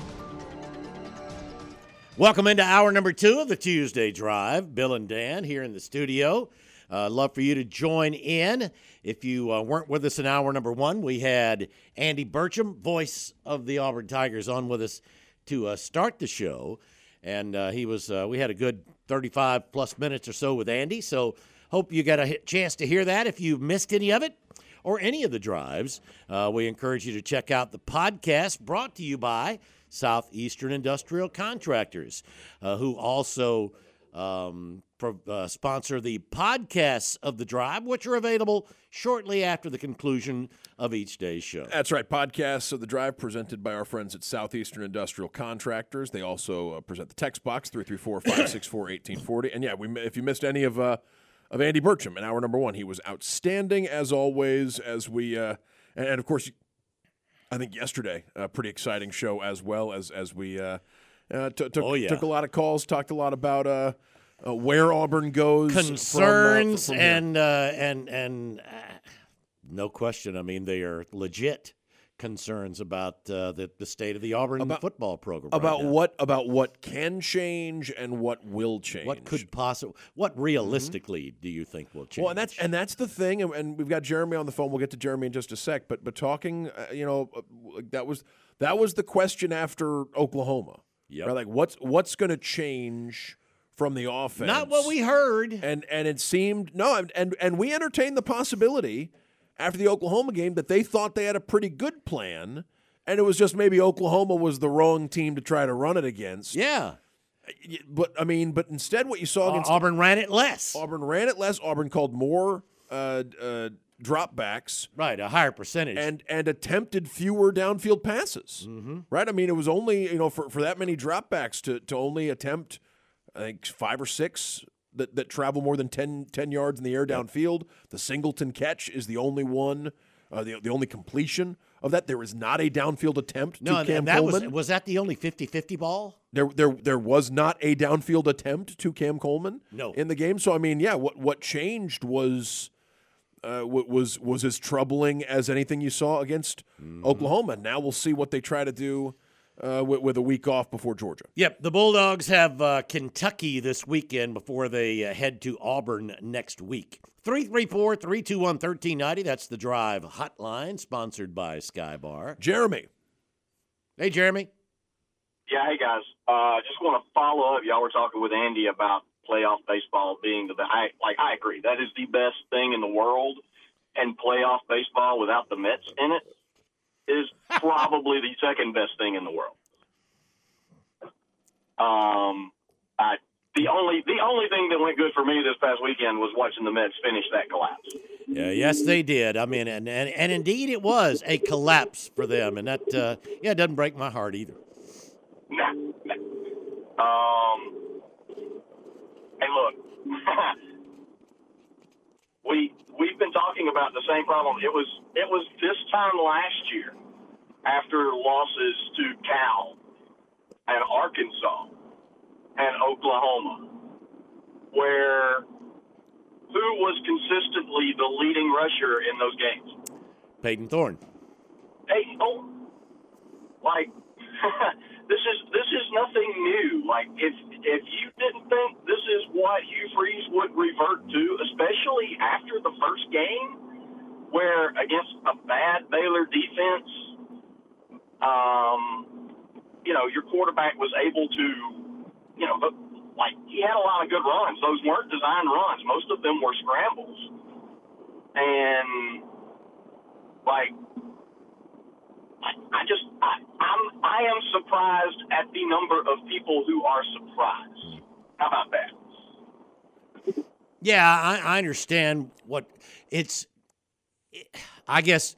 Welcome into hour number 2 of the Tuesday Drive. Bill and Dan here in the studio. Love for you to join in. If you weren't with us in hour number 1, we had Andy Burcham, voice of the Auburn Tigers, on with us to start the show. And we had a good 35-plus minutes or so with Andy, so hope you got a chance to hear that. If you missed any of it or any of the drives, we encourage you to check out the podcast brought to you by Southeastern Industrial Contractors, who also sponsor the podcasts of The Drive, which are available shortly after the conclusion of each day's show. That's right. Podcasts of The Drive presented by our friends at Southeastern Industrial Contractors. They also present the text box, 334-564-1840. And, if you missed any of Andy Burcham in hour number 1, he was outstanding as always, as we and of course, I think yesterday, a pretty exciting show as well, as we took a lot of calls, talked a lot about where Auburn goes, concerns, from and no question. I mean, they are legit concerns about the state of the Auburn football program. About what can change and what will change. What realistically do you think will change? Well, and that's the thing. And we've got Jeremy on the phone. We'll get to Jeremy in just a sec. But talking, that was the question after Oklahoma. Yep. Right? Like what's going to change from the offense? Not what we heard. And it seemed and we entertained the possibility after the Oklahoma game that they thought they had a pretty good plan, and it was just maybe Oklahoma was the wrong team to try to run it against. Yeah. But instead what you saw against Auburn ran it less. Auburn called more dropbacks. Right, a higher percentage. And attempted fewer downfield passes. Mm-hmm. Right? I mean, it was only, for that many dropbacks to only attempt, I think, 5 or 6 that travel more than 10 yards in the air downfield. The Singleton catch is the only one, the only completion of that. There is not a downfield attempt to Cam Coleman. Was that the only 50-50 ball? There was not a downfield attempt to Cam Coleman in the game. So, I mean, what changed was as troubling as anything you saw against Oklahoma. Now we'll see what they try to do with a week off before Georgia. Yep, the Bulldogs have Kentucky this weekend before they head to Auburn next week. 334-321-1390, that's the Drive hotline, sponsored by Skybar. Jeremy. Hey, Jeremy. Yeah, hey, guys. Just want to follow up. Y'all were talking with Andy about playoff baseball being I agree. That is the best thing in the world, and playoff baseball without the Mets in it is probably the second best thing in the world. The only thing that went good for me this past weekend was watching the Mets finish that collapse. Yeah, yes, they did. I mean, and indeed it was a collapse for them, and that doesn't break my heart either. Nah. Hey, look, we've been talking about the same problem. It was this time last year, after losses to Cal and Arkansas and Oklahoma, where who was consistently the leading rusher in those games? Peyton Thorne. Peyton Thorne. Like, this is nothing new. Like, if you didn't think this is what Hugh Freeze would revert to, especially after the first game, where against a bad Baylor defense, your quarterback was able to, he had a lot of good runs. Those weren't designed runs. Most of them were scrambles. And, I am surprised at the number of people who are surprised. How about that? Yeah, I understand what it's. I guess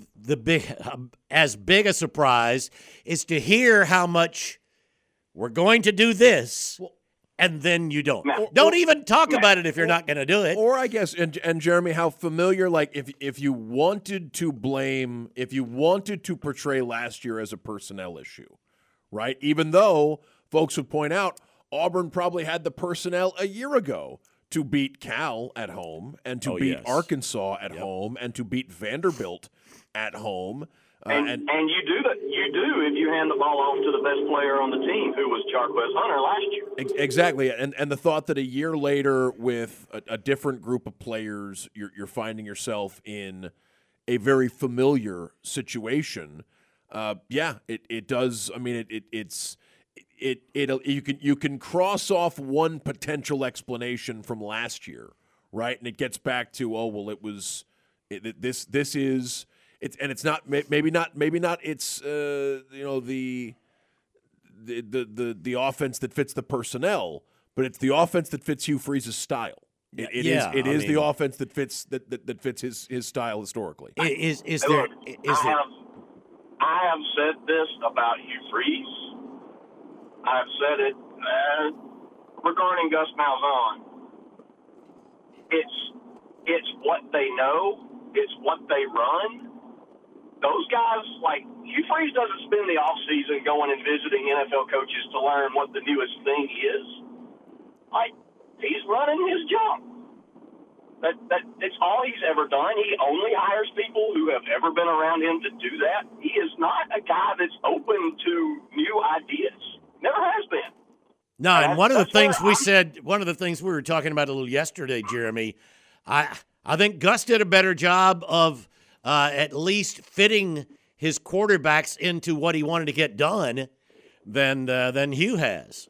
as big a surprise is to hear how much we're going to do this, and then you don't. Don't even talk about it if you're not going to do it. Or I guess, and Jeremy, how familiar, like if you wanted to portray last year as a personnel issue, right? Even though folks would point out Auburn probably had the personnel a year ago to beat Cal at home and to beat Arkansas at home and to beat Vanderbilt at home. And you do that. You do if you hand the ball off to the best player on the team, who was Jarquez Hunter last year. Exactly, and the thought that a year later, with a different group of players, you're finding yourself in a very familiar situation. It does. I mean, you can cross off one potential explanation from last year, right? And it gets back to this is. It's not maybe not it's the offense that fits the personnel, but it's the offense that fits Hugh Freeze's style. It is the offense that fits his style historically. I have said this about Hugh Freeze. I've said it regarding Gus Malzahn. It's what they know. It's what they run. Those guys, like, Hugh Freeze doesn't spend the offseason going and visiting NFL coaches to learn what the newest thing is. Like, he's running his job. It's all he's ever done. He only hires people who have ever been around him to do that. He is not a guy that's open to new ideas. Never has been. No, and one of the things we were talking about a little yesterday, Jeremy, I think Gus did a better job of at least fitting his quarterbacks into what he wanted to get done than Hugh has.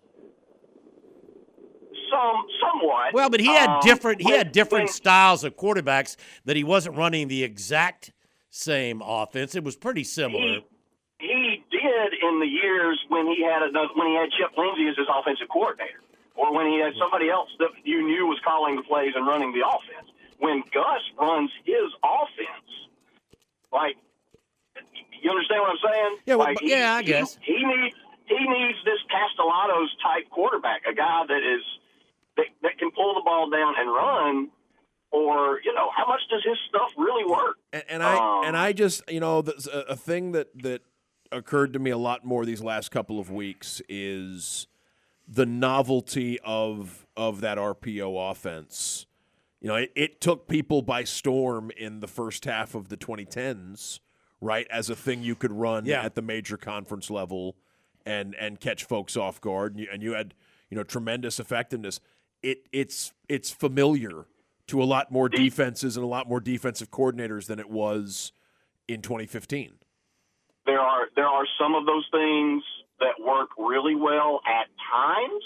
Somewhat. Well, but he had different styles of quarterbacks that he wasn't running the exact same offense. It was pretty similar. He did in the years when he had Chip Lindsey as his offensive coordinator, or when he had somebody else that you knew was calling the plays and running the offense. When Gus runs his offense, like, you understand what I'm saying? Yeah, well, I guess he needs this Castellanos type quarterback, a guy that can pull the ball down and run. Or, how much does his stuff really work? And I just, a thing that occurred to me a lot more these last couple of weeks is the novelty of that RPO offense. It took people by storm in the first half of the 2010s, right, as a thing you could run at the major conference level and catch folks off guard, and you had tremendous effectiveness. It's familiar to a lot more defenses and a lot more defensive coordinators than it was in 2015. There are some of those things that work really well at times.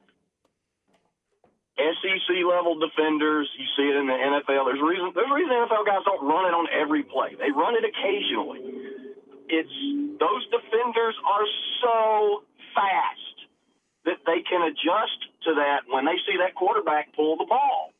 SEC level defenders, you see it in the NFL. There's a reason NFL guys don't run it on every play. They run it occasionally. Those defenders are so fast that they can adjust to that when they see that quarterback pull the ball.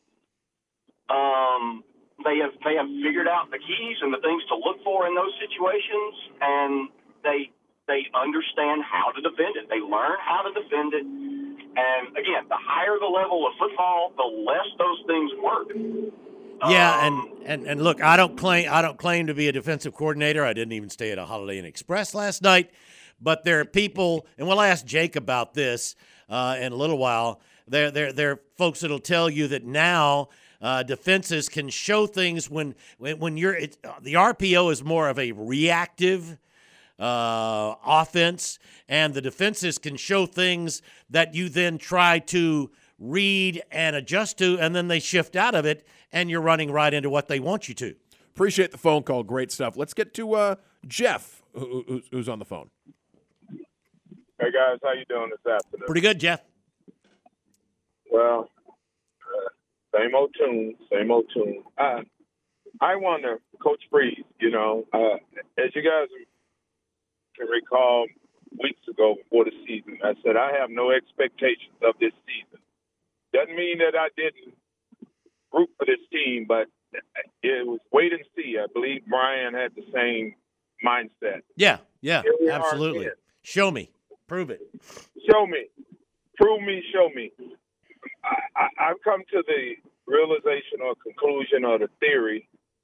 They have figured out the keys and the things to look for in those situations, and they they understand how to defend it. They learn how to defend it. And again, the higher the level of football, the less those things work. Yeah, and look, I don't claim to be a defensive coordinator. I didn't even stay at a Holiday Inn Express last night. But there are people, and we'll ask Jake about this in a little while. There are folks that'll tell you that now defenses can show things when you're the RPO is more of a reactive offense, and the defenses can show things that you then try to read and adjust to, and then they shift out of it, and you're running right into what they want you to. Appreciate the phone call. Great stuff. Let's get to Jeff, who's on the phone. Hey, guys. How you doing this afternoon? Pretty good, Jeff. Well, same old tune, same old tune. I wonder, Coach Freeze, as you guys can recall weeks ago before the season, I said I have no expectations of this season. Doesn't mean that I didn't root for this team, but it was wait and see. I believe Brian had the same mindset. Yeah, absolutely. Show me. Prove it. Show me. Prove me, show me. I've come to the realization or conclusion or the theory.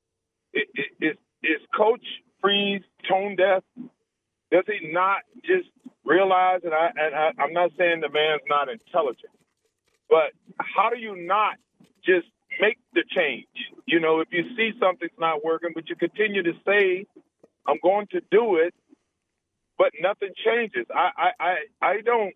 Is Coach Freeze tone deaf? Does he not just realize, and I'm not saying the man's not intelligent, but how do you not just make the change? If you see something's not working, but you continue to say, I'm going to do it, but nothing changes. I don't,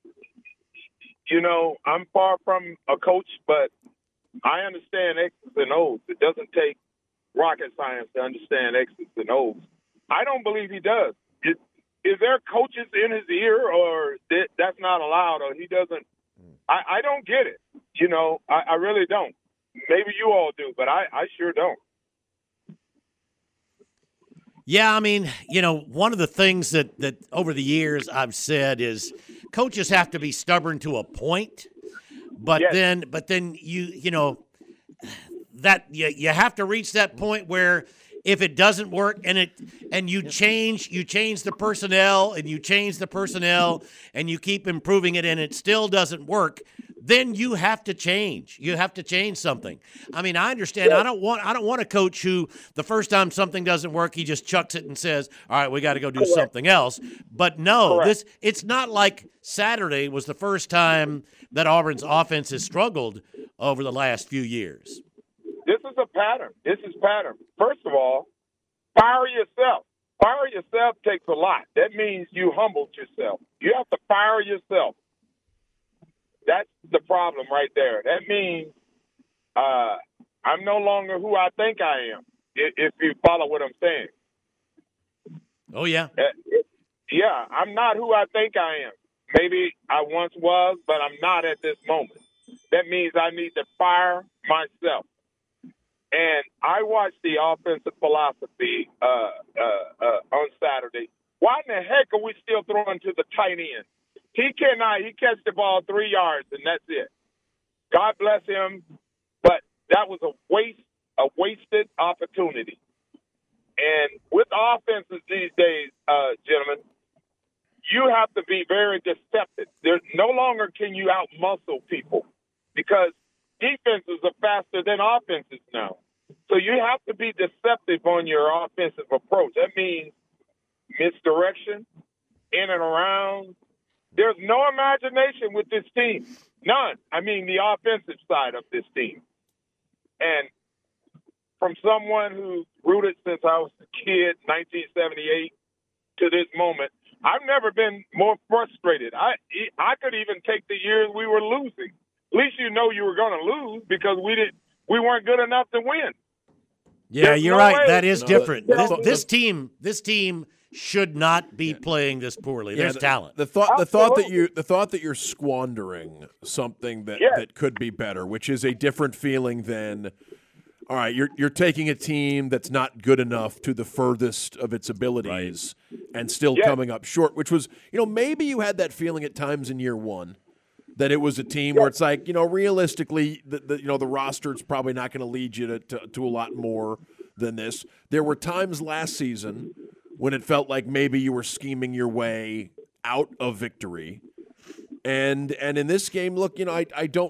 I'm far from a coach, but I understand X's and O's. It doesn't take rocket science to understand X's and O's. I don't believe he does. Is there coaches in his ear, or that's not allowed, or he doesn't? I don't get it. I really don't. Maybe you all do, but I sure don't. Yeah, I mean, one of the things that over the years I've said is coaches have to be stubborn to a point, but Yes. then that you have to reach that point where if it doesn't work and you change the personnel and you keep improving it and it still doesn't work, then you have to change. You have to change something. I mean, I understand. I don't want a coach who the first time something doesn't work, he just chucks it and says, "All right, we got to go do something else." But no, it's not like Saturday was the first time that Auburn's offense has struggled over the last few years. This is a pattern. First of all, fire yourself. Fire yourself takes a lot. That means you humbled yourself. You have to fire yourself. That's the problem right there. That means I'm no longer who I think I am, if you follow what I'm saying. Oh, yeah. Yeah, I'm not who I think I am. Maybe I once was, but I'm not at this moment. That means I need to fire myself. And I watched the offensive philosophy on Saturday. Why in the heck are we still throwing to the tight end? He catch the ball 3 yards, and that's it. God bless him, but that was a wasted opportunity. And with offenses these days, gentlemen, you have to be very deceptive. There's no longer can you out-muscle people because defenses are faster than offenses now. So you have to be deceptive on your offensive approach. That means misdirection, in and around. There's no imagination with this team. None. I mean, the offensive side of this team. And from someone who rooted since I was a kid, 1978, to this moment, I've never been more frustrated. I could even take the years we were losing. At least you know you were going to lose because we weren't good enough to win. Yeah, There's you're no right. way. That is different. No. This team should not be playing this poorly. There's talent. The thought that you're squandering something that could be better, which is a different feeling than, all right, you're taking a team that's not good enough to the furthest of its abilities and still coming up short, which was, maybe you had that feeling at times in year one that it was a team where it's like, realistically, the roster's probably not going to lead you to a lot more than this. There were times last season when it felt like maybe you were scheming your way out of victory. And in this game, look, I don't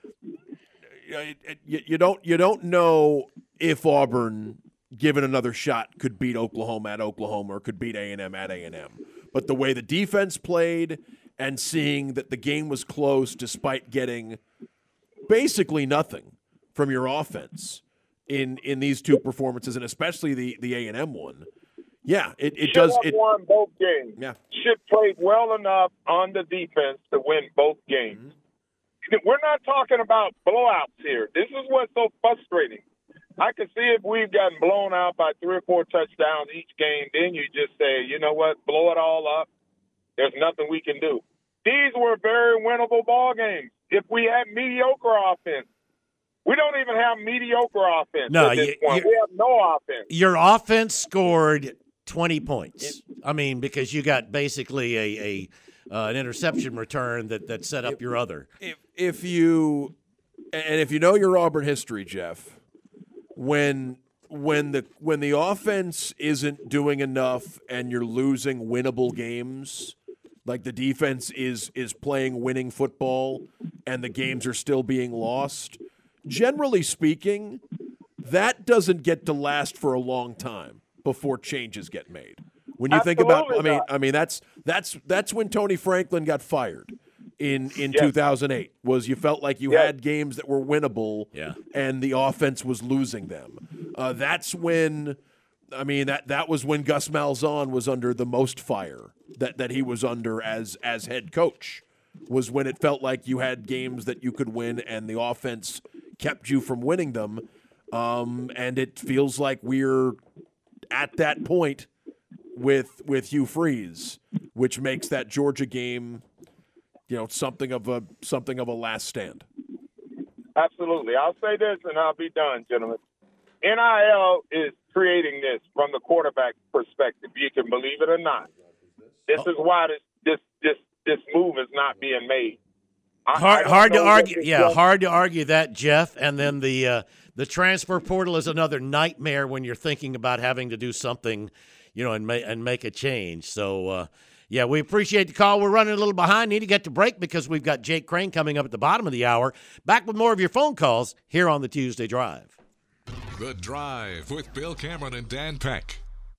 you don't know if Auburn, given another shot, could beat Oklahoma at Oklahoma or could beat A&M at A&M. But the way the defense played and seeing that the game was close despite getting basically nothing from your offense in these two performances, and especially the A&M one, yeah, it does. It won both games. Yeah. Should played well enough on the defense to win both games. Mm-hmm. We're not talking about blowouts here. This is what's so frustrating. I can see if we've gotten blown out by 3 or 4 touchdowns each game, then you just say, you know what, blow it all up. There's nothing we can do. These were very winnable ball games. If we had mediocre offense, we don't even have mediocre offense at this point. We have no offense. Your offense scored 20 points. Because you got basically an interception return that set up your other. If you know your Auburn history, Jeff, when the offense isn't doing enough and you're losing winnable games, like the defense is playing winning football and the games are still being lost, generally speaking, that doesn't get to last for a long time before changes get made. When you think about, that's when Tony Franklin got fired in 2008. Was you felt like you had games that were winnable, and the offense was losing them. That's when, that was when Gus Malzahn was under the most fire that he was under as head coach. Was when it felt like you had games that you could win, and the offense kept you from winning them. And it feels like we're at that point with Hugh Freeze, which makes that Georgia game, something of a last stand. Absolutely. I'll say this and I'll be done, gentlemen. NIL is creating this from the quarterback perspective. You can believe it or not. This is why this move is not being made. Hard to argue. Yeah, hard to argue that, Jeff. And then the transfer portal is another nightmare when you're thinking about having to do something, and make a change. So, we appreciate the call. We're running a little behind. Need to get to break because we've got Jake Crane coming up at the bottom of the hour. Back with more of your phone calls here on the Tuesday Drive. The Drive with Bill Cameron and Dan Peck.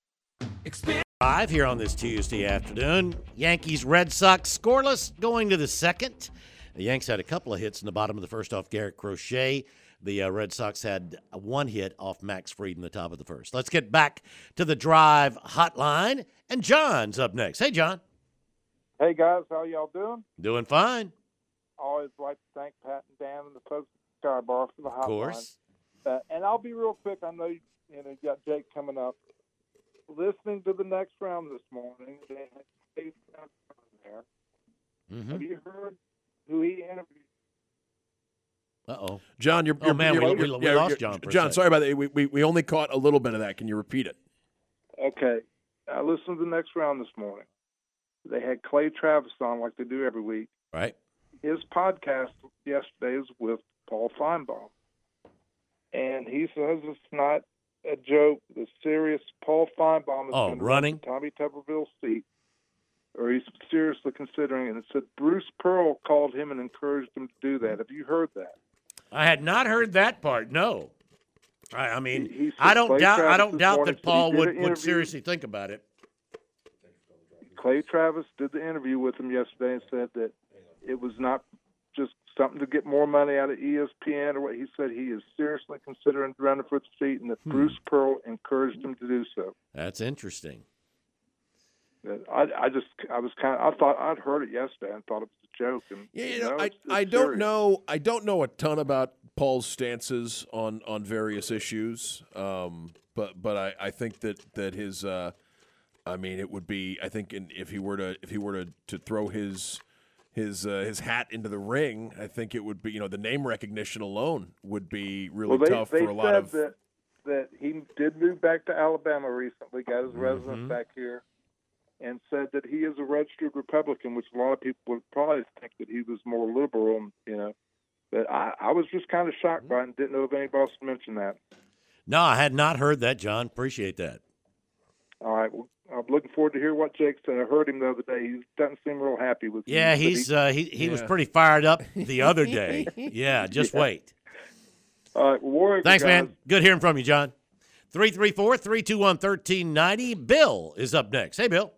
Live here on this Tuesday afternoon. Yankees Red Sox scoreless going to the second. The Yanks had a couple of hits in the bottom of the first off Garrett Crochet. The Red Sox had one hit off Max Fried in the top of the first. Let's get back to the Drive hotline, and John's up next. Hey, John. Hey, guys. How y'all doing? Doing fine. Always like to thank Pat and Dan and the folks at Sky Bar for the hotline. Of course. And I'll be real quick. I know you got Jake coming up. Listening to the next round this morning, they had Steve there. Mm-hmm. Have you heard who he interviewed? Uh-oh. John, we lost John for a John, second. sorry about that. We only caught a little bit of that. Can you repeat it? Okay. I listened to the next round this morning. They had Clay Travis on like they do every week. Right. His podcast yesterday is with Paul Feinbaum. And he says it's not a joke. The serious Paul Feinbaum is going to running Tommy Tuberville's seat, or he's seriously considering it. It said Bruce Pearl called him and encouraged him to do that. Have you heard that? I had not heard that part. No. He I don't doubt morning, that Paul so would seriously think about it. Clay Travis did the interview with him yesterday and said that it was not just something to get more money out of ESPN or what. He said he is seriously considering running for the seat, and that Bruce Pearl encouraged him to do so. That's interesting. I thought I'd heard it yesterday and thought it was a joke. And I don't know a ton about Paul's stances on various issues, but I think that his it would be, I think, if he were to throw his hat into the ring, I think it would be, the name recognition alone would be really tough for a lot of. They said that he did move back to Alabama recently, got his residence back here, and said that he is a registered Republican, which a lot of people would probably think that he was more liberal, But I was just kind of shocked by it and didn't know if anybody else mentioned that. No, I had not heard that, John. Appreciate that. All right. Well, I'm looking forward to hear what Jake said. I heard him the other day. He doesn't seem real happy with Yeah, you. he was pretty fired up the other day. Yeah, just wait. All right, well, Warrior Thanks, guys. man. Good hearing from you, John. 334-321-1390. Bill is up next. Hey, Bill.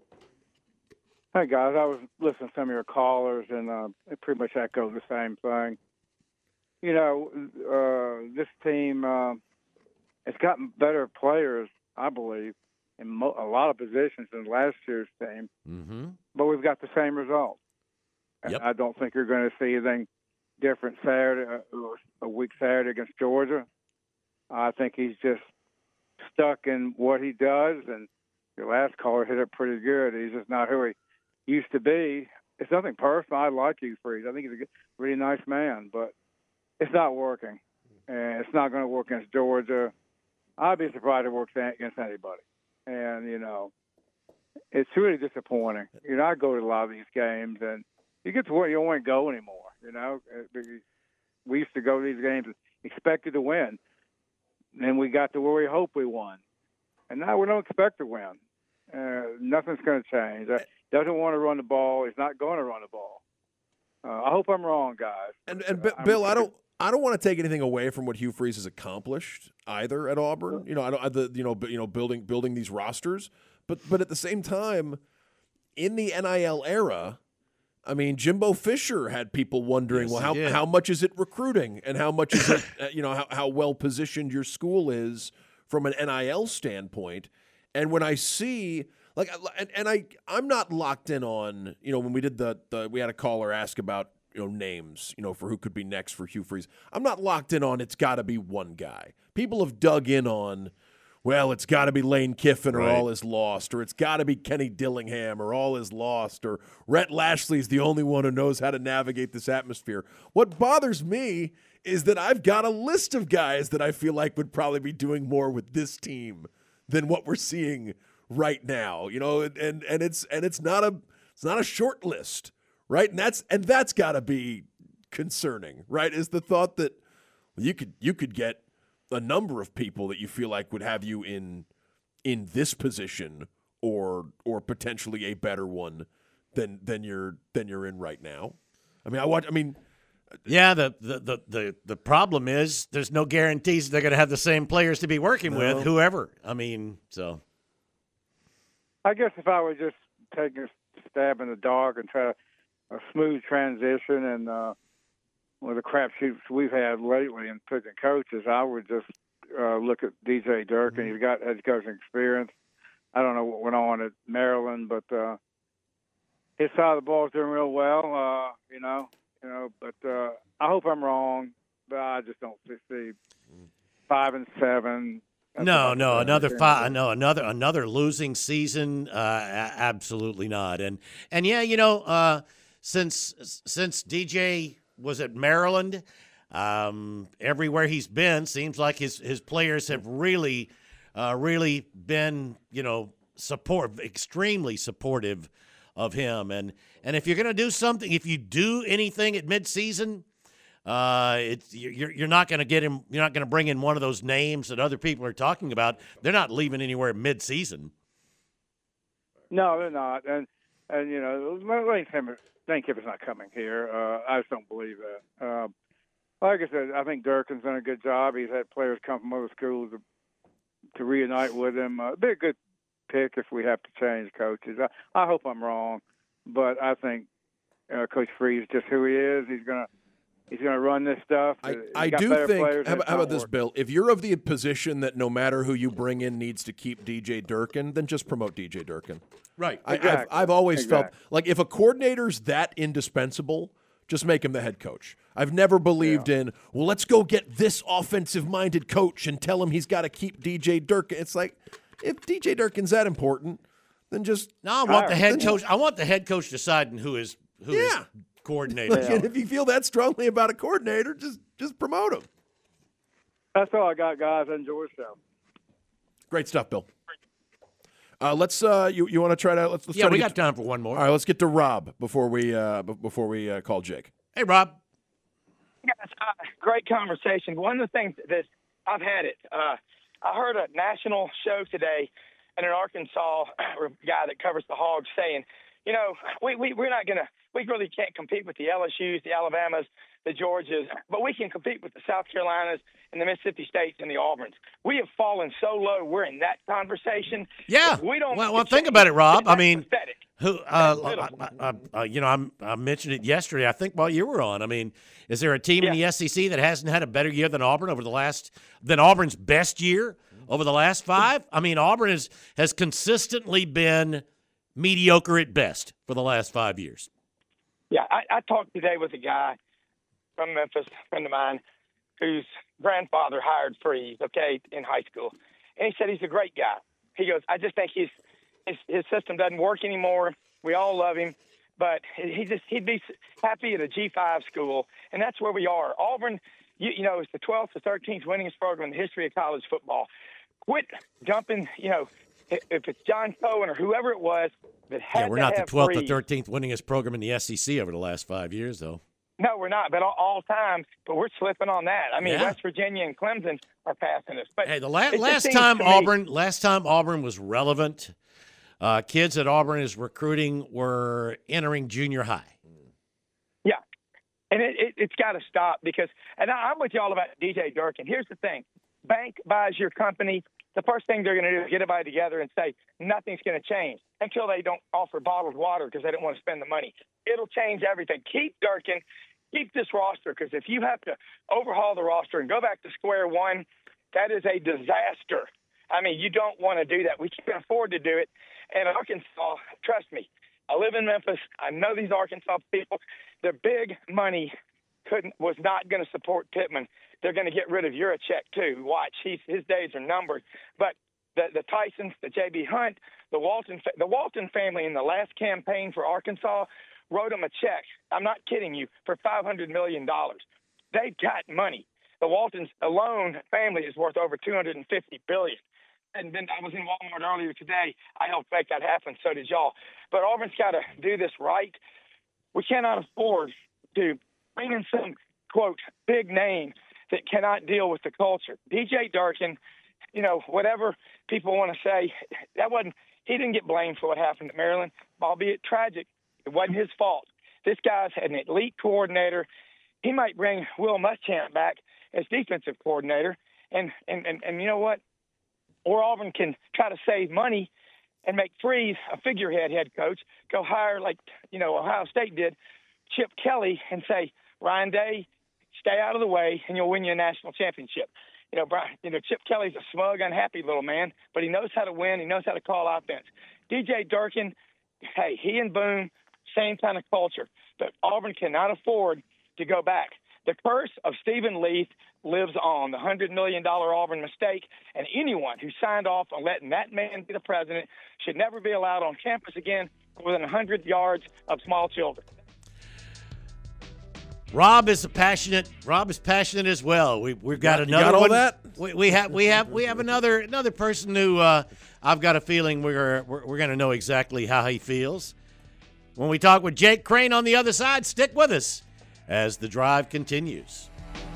Hey, guys. I was listening to some of your callers, and it pretty much echoes the same thing. You know, this team has gotten better players, I believe, in a lot of positions than last year's team. Mm-hmm. But we've got the same results. And Yep. I don't think you're going to see anything different Saturday, a week Saturday against Georgia. I think he's just stuck in what he does, and your last caller hit it pretty good. He's just not who he used to be. It's nothing personal. I like Hugh Freeze. I think he's a really nice man, but it's not working, and it's not going to work against Georgia. I'd be surprised if it works against anybody. And, you know, it's really disappointing. You know, I go to a lot of these games, and you get to where you don't want to go anymore, you know. We used to go to these games and expected to win. And then we got to where we hoped we won. And now we don't expect to win. Nothing's going to change. Doesn't want to run the ball. He's not going to run the ball. I hope I'm wrong, guys. And Bill, I don't want to take anything away from what Hugh Freeze has accomplished either at Auburn. You know, building these rosters, but at the same time, in the NIL era, I mean, Jimbo Fisher had people wondering, Yes, well, how much is it recruiting, and how much is it, how well positioned your school is from an NIL standpoint. And when I see, like, I'm not locked in on, you know, when we did we had a caller ask about, you know, names, you know, for who could be next for Hugh Freeze. I'm not locked in on it's got to be one guy. People have dug in on, well, it's got to be Lane Kiffin or all is lost, or it's got to be Kenny Dillingham or all is lost, or Rhett Lashley's the only one who knows how to navigate this atmosphere. What bothers me is that I've got a list of guys that I feel like would probably be doing more with this team than what we're seeing right now. You know, and it's not a short list, right? And that's got to be concerning, right? Is the thought that you could get a number of people that you feel like would have you in this position or potentially a better one than you're in right now. I mean, yeah, the problem is there's no guarantees they're going to have the same players to be working with, whoever. I mean, so. I guess if I were just taking a stab in the dark and try a smooth transition and with the crapshoots we've had lately in picking coaches, I would just look at DJ Durkin. He's got head coaching experience. I don't know what went on at Maryland, but his side of the ball is doing real well. But I hope I'm wrong. But I just don't see 5-7. No, another five. No, another losing season. Absolutely not. And yeah, you know, since DJ was at Maryland, everywhere he's been, seems like his players have really been, you know, extremely supportive of him. And if you're going to do something, if you do anything at midseason, you're not going to get him. You're not going to bring in one of those names that other people are talking about. They're not leaving anywhere mid-season. No, they're not. And you know, Lane Kiffin's not coming here. I just don't believe that. Like I said, I think Durkin's done a good job. He's had players come from other schools to reunite with him. It'd be a good pick if we have to change coaches. I hope I'm wrong, but I think Coach Freeze is just who he is. He's gonna run this stuff. I do think. How about this, Bill? If you're of the position that no matter who you bring in needs to keep DJ Durkin, then just promote DJ Durkin. Right. Exactly. I've always felt like if a coordinator's that indispensable, just make him the head coach. I've never believed in, well, let's go get this offensive-minded coach and tell him he's got to keep DJ Durkin. It's like, if DJ Durkin's that important, then just I want the head coach. I want the head coach deciding who is coordinator. And if you feel that strongly about a coordinator, just promote him. That's all I got, guys. Enjoy the show. Great stuff, Bill. Let's you want to try to let's try we got time for one more. All right, let's get to Rob before we call Jake. Hey, Rob. Yes, great conversation. One of the things that I've had I heard a national show today and an Arkansas guy that covers the Hogs saying, you know, we're not going to – we really can't compete with the LSUs, the Alabamas, the Georgias, but we can compete with the South Carolinas and the Mississippi States and the Auburns. We have fallen so low. We're in that conversation. Yeah. We don't. Well, think about it, Rob. I mean, pathetic. I mentioned it yesterday, I think, while you were on. I mean, is there a team in the SEC that hasn't had a better year than Auburn than Auburn's best year over the last 5? I mean, Auburn has consistently been mediocre at best for the last 5 years. Yeah, I talked today with a guy from Memphis, a friend of mine, whose grandfather hired Freeze, in high school. And he said he's a great guy. He goes, I just think his system doesn't work anymore. We all love him. But he'd be happy at a G5 school, and that's where we are. Auburn, you know, is the 12th or 13th winningest program in the history of college football. Quit dumping, you know, if it's John Cohen or whoever it was that had we're not the 12th Freeze. or 13th winningest program in the SEC over the last 5 years, though. No, we're not, but all time. But we're slipping on that. I mean, West Virginia and Clemson are passing us. But hey, the last time Auburn was relevant, kids at Auburn is recruiting were entering junior high. Yeah, and it's got to stop because. And I'm with you all about DJ Durkin. Here's the thing: bank buys your company. The first thing they're going to do is get everybody together and say nothing's going to change until they don't offer bottled water because they don't want to spend the money. It'll change everything. Keep Durkin. Keep this roster, because if you have to overhaul the roster and go back to square one, that is a disaster. I mean, you don't want to do that. We can't afford to do it. And Arkansas, trust me, I live in Memphis. I know these Arkansas people. Their big money was not going to support Pittman. They're going to get rid of Yurachek, too. Watch. His days are numbered. But the Tysons, the J.B. Hunt, the Walton family in the last campaign for Arkansas wrote them a check. I'm not kidding you, for $500 million. They've got money. The Waltons alone family is worth over $250 billion. And then I was in Walmart earlier today. I helped make that happen. So did y'all. But Auburn's got to do this right. We cannot afford to bring in some, quote, big name that cannot deal with the culture. DJ Durkin, you know, whatever people want to say, he didn't get blamed for what happened at Maryland, albeit tragic. It wasn't his fault. This guy's an elite coordinator. He might bring Will Muschamp back as defensive coordinator. And you know what? Or Auburn can try to save money and make Freeze a figurehead head coach, go hire, like, you know, Ohio State did, Chip Kelly, and say, Ryan Day, stay out of the way, and you'll win you a national championship. You know, Chip Kelly's a smug, unhappy little man, but he knows how to win. He knows how to call offense. DJ Durkin, hey, he and Boone, same kind of culture. But Auburn cannot afford to go back. The curse of Stephen Leath lives on, the $100 million Auburn mistake, and anyone who signed off on letting that man be the president should never be allowed on campus again within 100 yards of small children. Rob is passionate as well. We've got another got all one. That? We have another person who I've got a feeling we're going to know exactly how he feels. When we talk with Jake Crane on the other side, stick with us as the drive continues.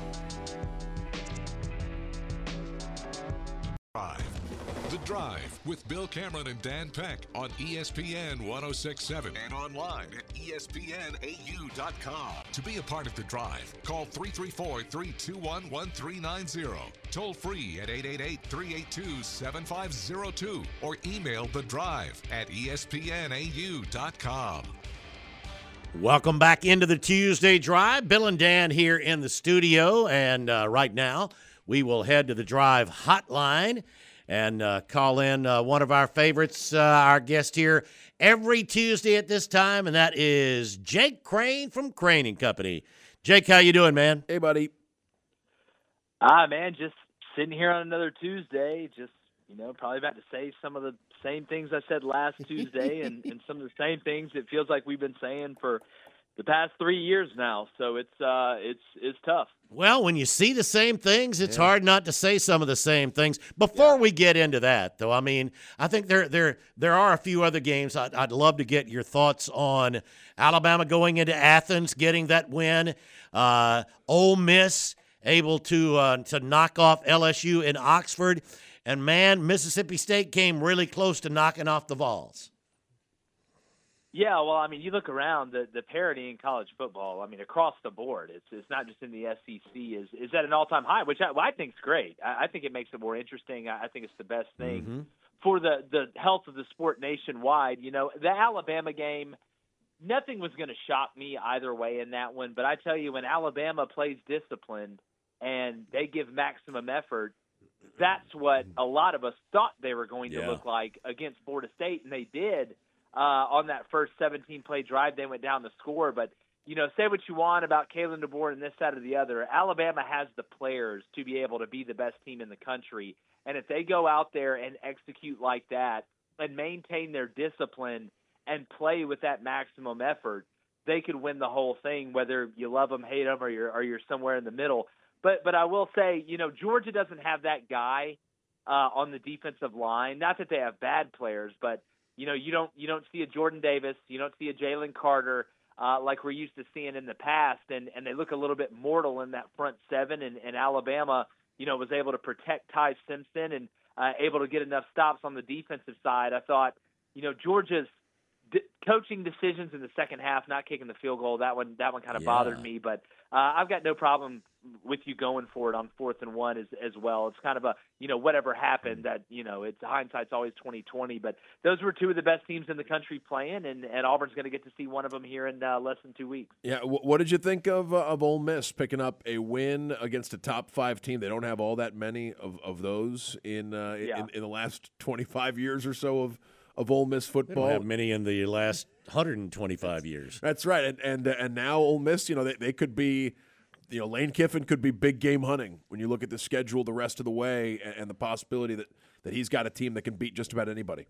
The Drive with Bill Cameron and Dan Peck on ESPN 106.7 and online at ESPNAU.com. To be a part of The Drive, call 334-321-1390. Toll free at 888-382-7502 or email The Drive at ESPNAU.com. Welcome back into the Tuesday Drive. Bill and Dan here in the studio, and right now we will head to the Drive hotline and call in one of our favorites, our guest here every Tuesday at this time, and that is Jake Crane from Crane & Company. Jake, how you doing, man? Hey, buddy. Man, just sitting here on another Tuesday, just, you know, probably about to say some of the same things I said last Tuesday and some of the same things it feels like we've been saying for the past 3 years now. So it's tough. Well, when you see the same things, it's hard not to say some of the same things. Before we get into that, though, I mean, I think there are a few other games I'd love to get your thoughts on. Alabama going into Athens, getting that win. Ole Miss able to knock off LSU in Oxford. And, man, Mississippi State came really close to knocking off the Vols. Yeah, well, I mean, you look around, the parity in college football, I mean, across the board, it's not just in the SEC, is at an all-time high, which I think is great. I think it makes it more interesting. I think it's the best thing for the health of the sport nationwide. You know, the Alabama game, nothing was going to shock me either way in that one. But I tell you, when Alabama plays disciplined and they give maximum effort, that's what a lot of us thought they were going to look like against Florida State, and they did. On that first 17-play drive, they went down the score. But, you know, say what you want about Kalen DeBoer and this side or the other. Alabama has the players to be able to be the best team in the country. And if they go out there and execute like that and maintain their discipline and play with that maximum effort, they could win the whole thing, whether you love them, hate them, or you're somewhere in the middle. But I will say, you know, Georgia doesn't have that guy on the defensive line. Not that they have bad players, but you know, you don't see a Jordan Davis, you don't see a Jalen Carter like we're used to seeing in the past, and they look a little bit mortal in that front seven. And Alabama, you know, was able to protect Ty Simpson and able to get enough stops on the defensive side. I thought, you know, Georgia's coaching decisions in the second half, not kicking the field goal, that one kind of bothered me. But I've got no problem with you going for it on 4th and 1 as well. It's kind of a, you know, whatever happened, that, you know, it's hindsight's always 20/20. But those were two of the best teams in the country playing, and Auburn's going to get to see one of them here in less than 2 weeks. Yeah, what did you think of Ole Miss picking up a win against a top 5 team? They don't have all that many of those in the last 25 years or so of Ole Miss football. They don't have many in the last 125 years. That's right, and now Ole Miss, you know, they could be, you know, Lane Kiffin could be big game hunting when you look at the schedule the rest of the way, and the possibility that he's got a team that can beat just about anybody.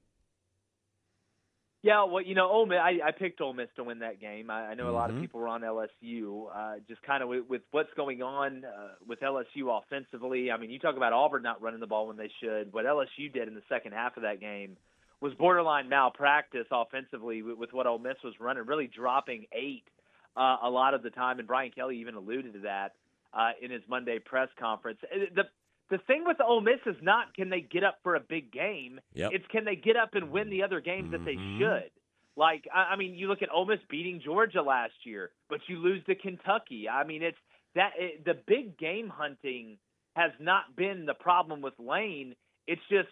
Yeah, well, you know, Ole Miss, I picked Ole Miss to win that game. I know a lot of people were on LSU, just kind of with what's going on with LSU offensively. I mean, you talk about Auburn not running the ball when they should. What LSU did in the second half of that game was borderline malpractice offensively with what Ole Miss was running, really dropping 8 a lot of the time, and Brian Kelly even alluded to that in his Monday press conference. The thing with Ole Miss is not can they get up for a big game. It's can they get up and win the other games that they should. Like, I mean, you look at Ole Miss beating Georgia last year, but you lose to Kentucky. I mean, it's the big game hunting has not been the problem with Lane. It's just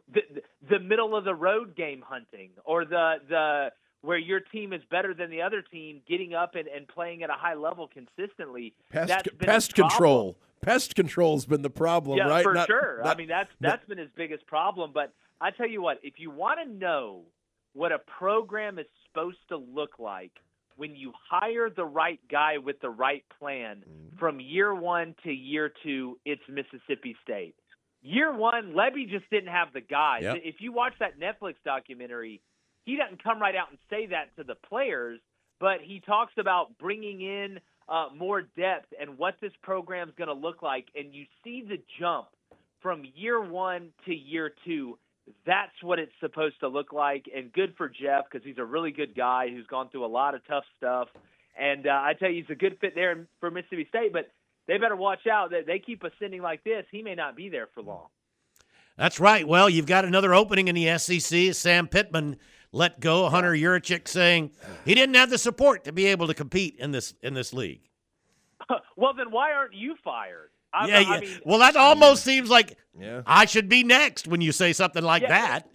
the middle of the road game hunting, or the where your team is better than the other team, getting up and playing at a high level consistently. Pest control. Pest control's been the problem, right? For sure. I mean, that's been his biggest problem. But I tell you what, if you want to know what a program is supposed to look like when you hire the right guy with the right plan from year 1 to year 2, it's Mississippi State. Year 1, Lebby just didn't have the guys. If you watch that Netflix documentary, he doesn't come right out and say that to the players, but he talks about bringing in more depth and what this program's going to look like. And you see the jump from year 1 to year 2. That's what it's supposed to look like. And good for Jeff, because he's a really good guy who's gone through a lot of tough stuff. And I tell you, he's a good fit there for Mississippi State, but they better watch out. That they keep ascending like this, he may not be there for long. That's right. Well, you've got another opening in the SEC. Sam Pittman let go. Hunter Yurachek saying he didn't have the support to be able to compete in this league. Well, then why aren't you fired? I mean, well, that almost seems like I should be next when you say something like that.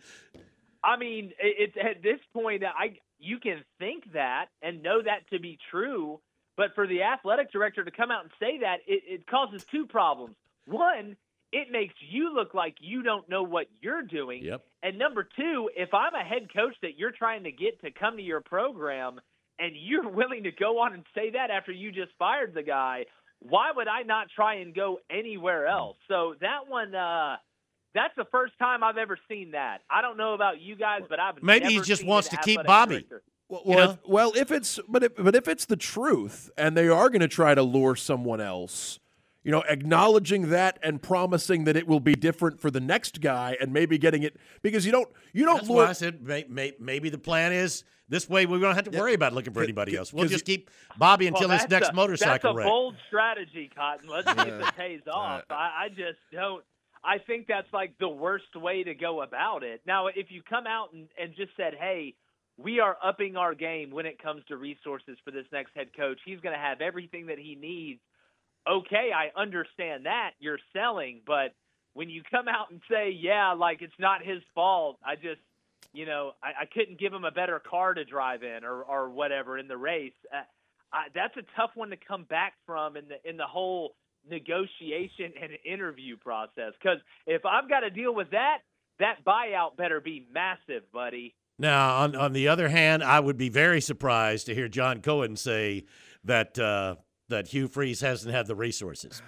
I mean, it's at this point, you can think that and know that to be true, but for the athletic director to come out and say that, it causes 2 problems. One, it makes you look like you don't know what you're doing. And number 2, if I'm a head coach that you're trying to get to come to your program and you're willing to go on and say that after you just fired the guy, why would I not try and go anywhere else? So that one, that's the first time I've ever seen that. I don't know about you guys, but I've maybe never he just seen wants an to keep athletic Bobby. director. Well, if it's the truth, and they are going to try to lure someone else, you know, acknowledging that and promising that it will be different for the next guy, and maybe getting it because you don't. That's why I said maybe the plan is this way we don't have to worry about looking for anybody else. We'll just keep Bobby until his next motorcycle wreck. That's a bold strategy, Cotton. Let's see if it pays off. I just don't. I think that's like the worst way to go about it. Now, if you come out and just said, hey, we are upping our game when it comes to resources for this next head coach, he's going to have everything that he needs. Okay, I understand that you're selling, but when you come out and say, yeah, like it's not his fault, I just, I couldn't give him a better car to drive in or whatever in the race. That's a tough one to come back from in the whole negotiation and interview process. Because if I've got to deal with that buyout better be massive, buddy. Now, on the other hand, I would be very surprised to hear John Cohen say that Hugh Freeze hasn't had the resources.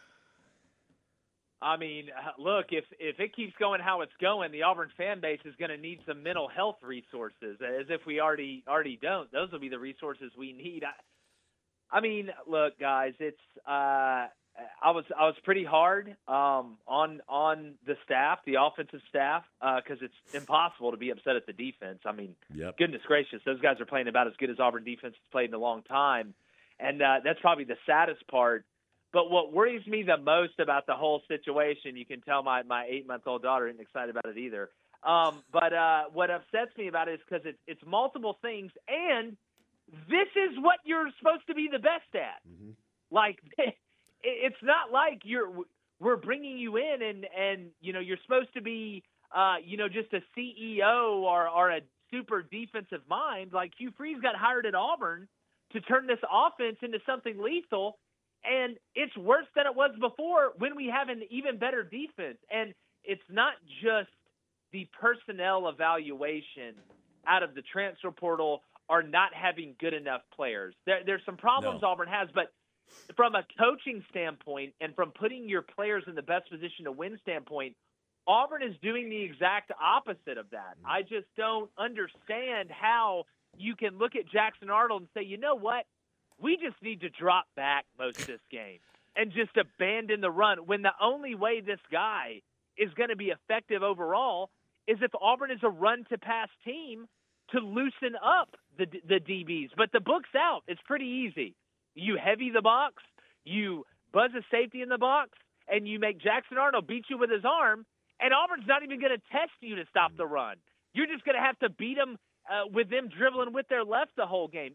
I mean, look, if it keeps going how it's going, the Auburn fan base is going to need some mental health resources, as if we already don't. Those will be the resources we need. I mean, look, guys, it's I was pretty hard on the staff, the offensive staff, because it's impossible to be upset at the defense. I mean, Goodness gracious, those guys are playing about as good as Auburn defense has played in a long time, and that's probably the saddest part. But what worries me the most about the whole situation, you can tell my 8-month-old daughter isn't excited about it either. But what upsets me about it is because it's multiple things, and this is what you're supposed to be the best at. Mm-hmm. Like, it's not like we're bringing you in and you're supposed to be just a CEO or a super defensive mind. Like, Hugh Freeze got hired at Auburn to turn this offense into something lethal. And it's worse than it was before when we have an even better defense. And it's not just the personnel evaluation out of the transfer portal or not having good enough players. There's some problems Auburn has, but from a coaching standpoint and from putting your players in the best position to win standpoint, Auburn is doing the exact opposite of that. I just don't understand how you can look at Jackson Arnold and say, you know what? We just need to drop back most of this game and just abandon the run when the only way this guy is going to be effective overall is if Auburn is a run-to-pass team to loosen up the DBs. But the book's out. It's pretty easy. You heavy the box, you buzz a safety in the box, and you make Jackson Arnold beat you with his arm, and Auburn's not even going to test you to stop the run. You're just going to have to beat them with them dribbling with their left the whole game.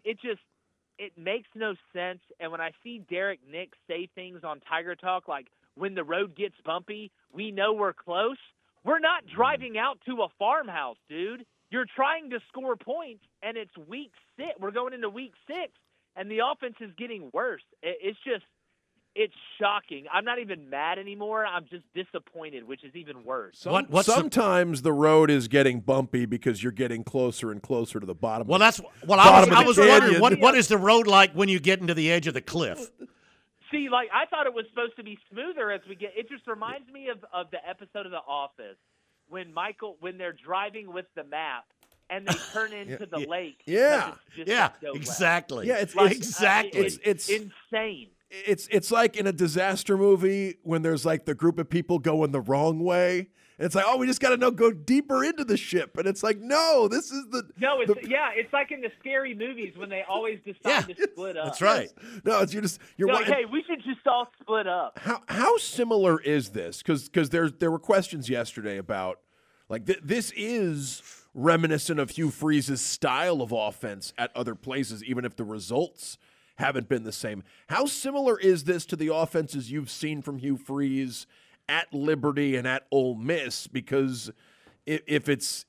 It makes no sense, and when I see Derek Nix say things on Tiger Talk like, when the road gets bumpy, we know we're close, we're not driving out to a farmhouse, dude. You're trying to score points, and it's week 6. We're going into week 6, and the offense is getting worse. It's shocking. I'm not even mad anymore. I'm just disappointed, which is even worse. Sometimes the road is getting bumpy because you're getting closer and closer to the bottom. Well, I was wondering what is the road like when you get into the edge of the cliff? See, like I thought it was supposed to be smoother as we get. It just reminds me of the episode of The Office when they're driving with the map and they turn into the lake. Yeah, so exactly. Left. Yeah, it's like, exactly. It's insane. It's like in a disaster movie when there's like the group of people going the wrong way. And it's like, oh, we just got to go deeper into the ship. And it's like, no, this is the... No, it's like in the scary movies when they always decide to split up. That's right. No, you're like, hey, we should just all split up. How similar is this? Because there were questions yesterday about, like, this is reminiscent of Hugh Freeze's style of offense at other places, even if the results haven't been the same. How similar is this to the offenses you've seen from Hugh Freeze at Liberty and at Ole Miss? Because if it's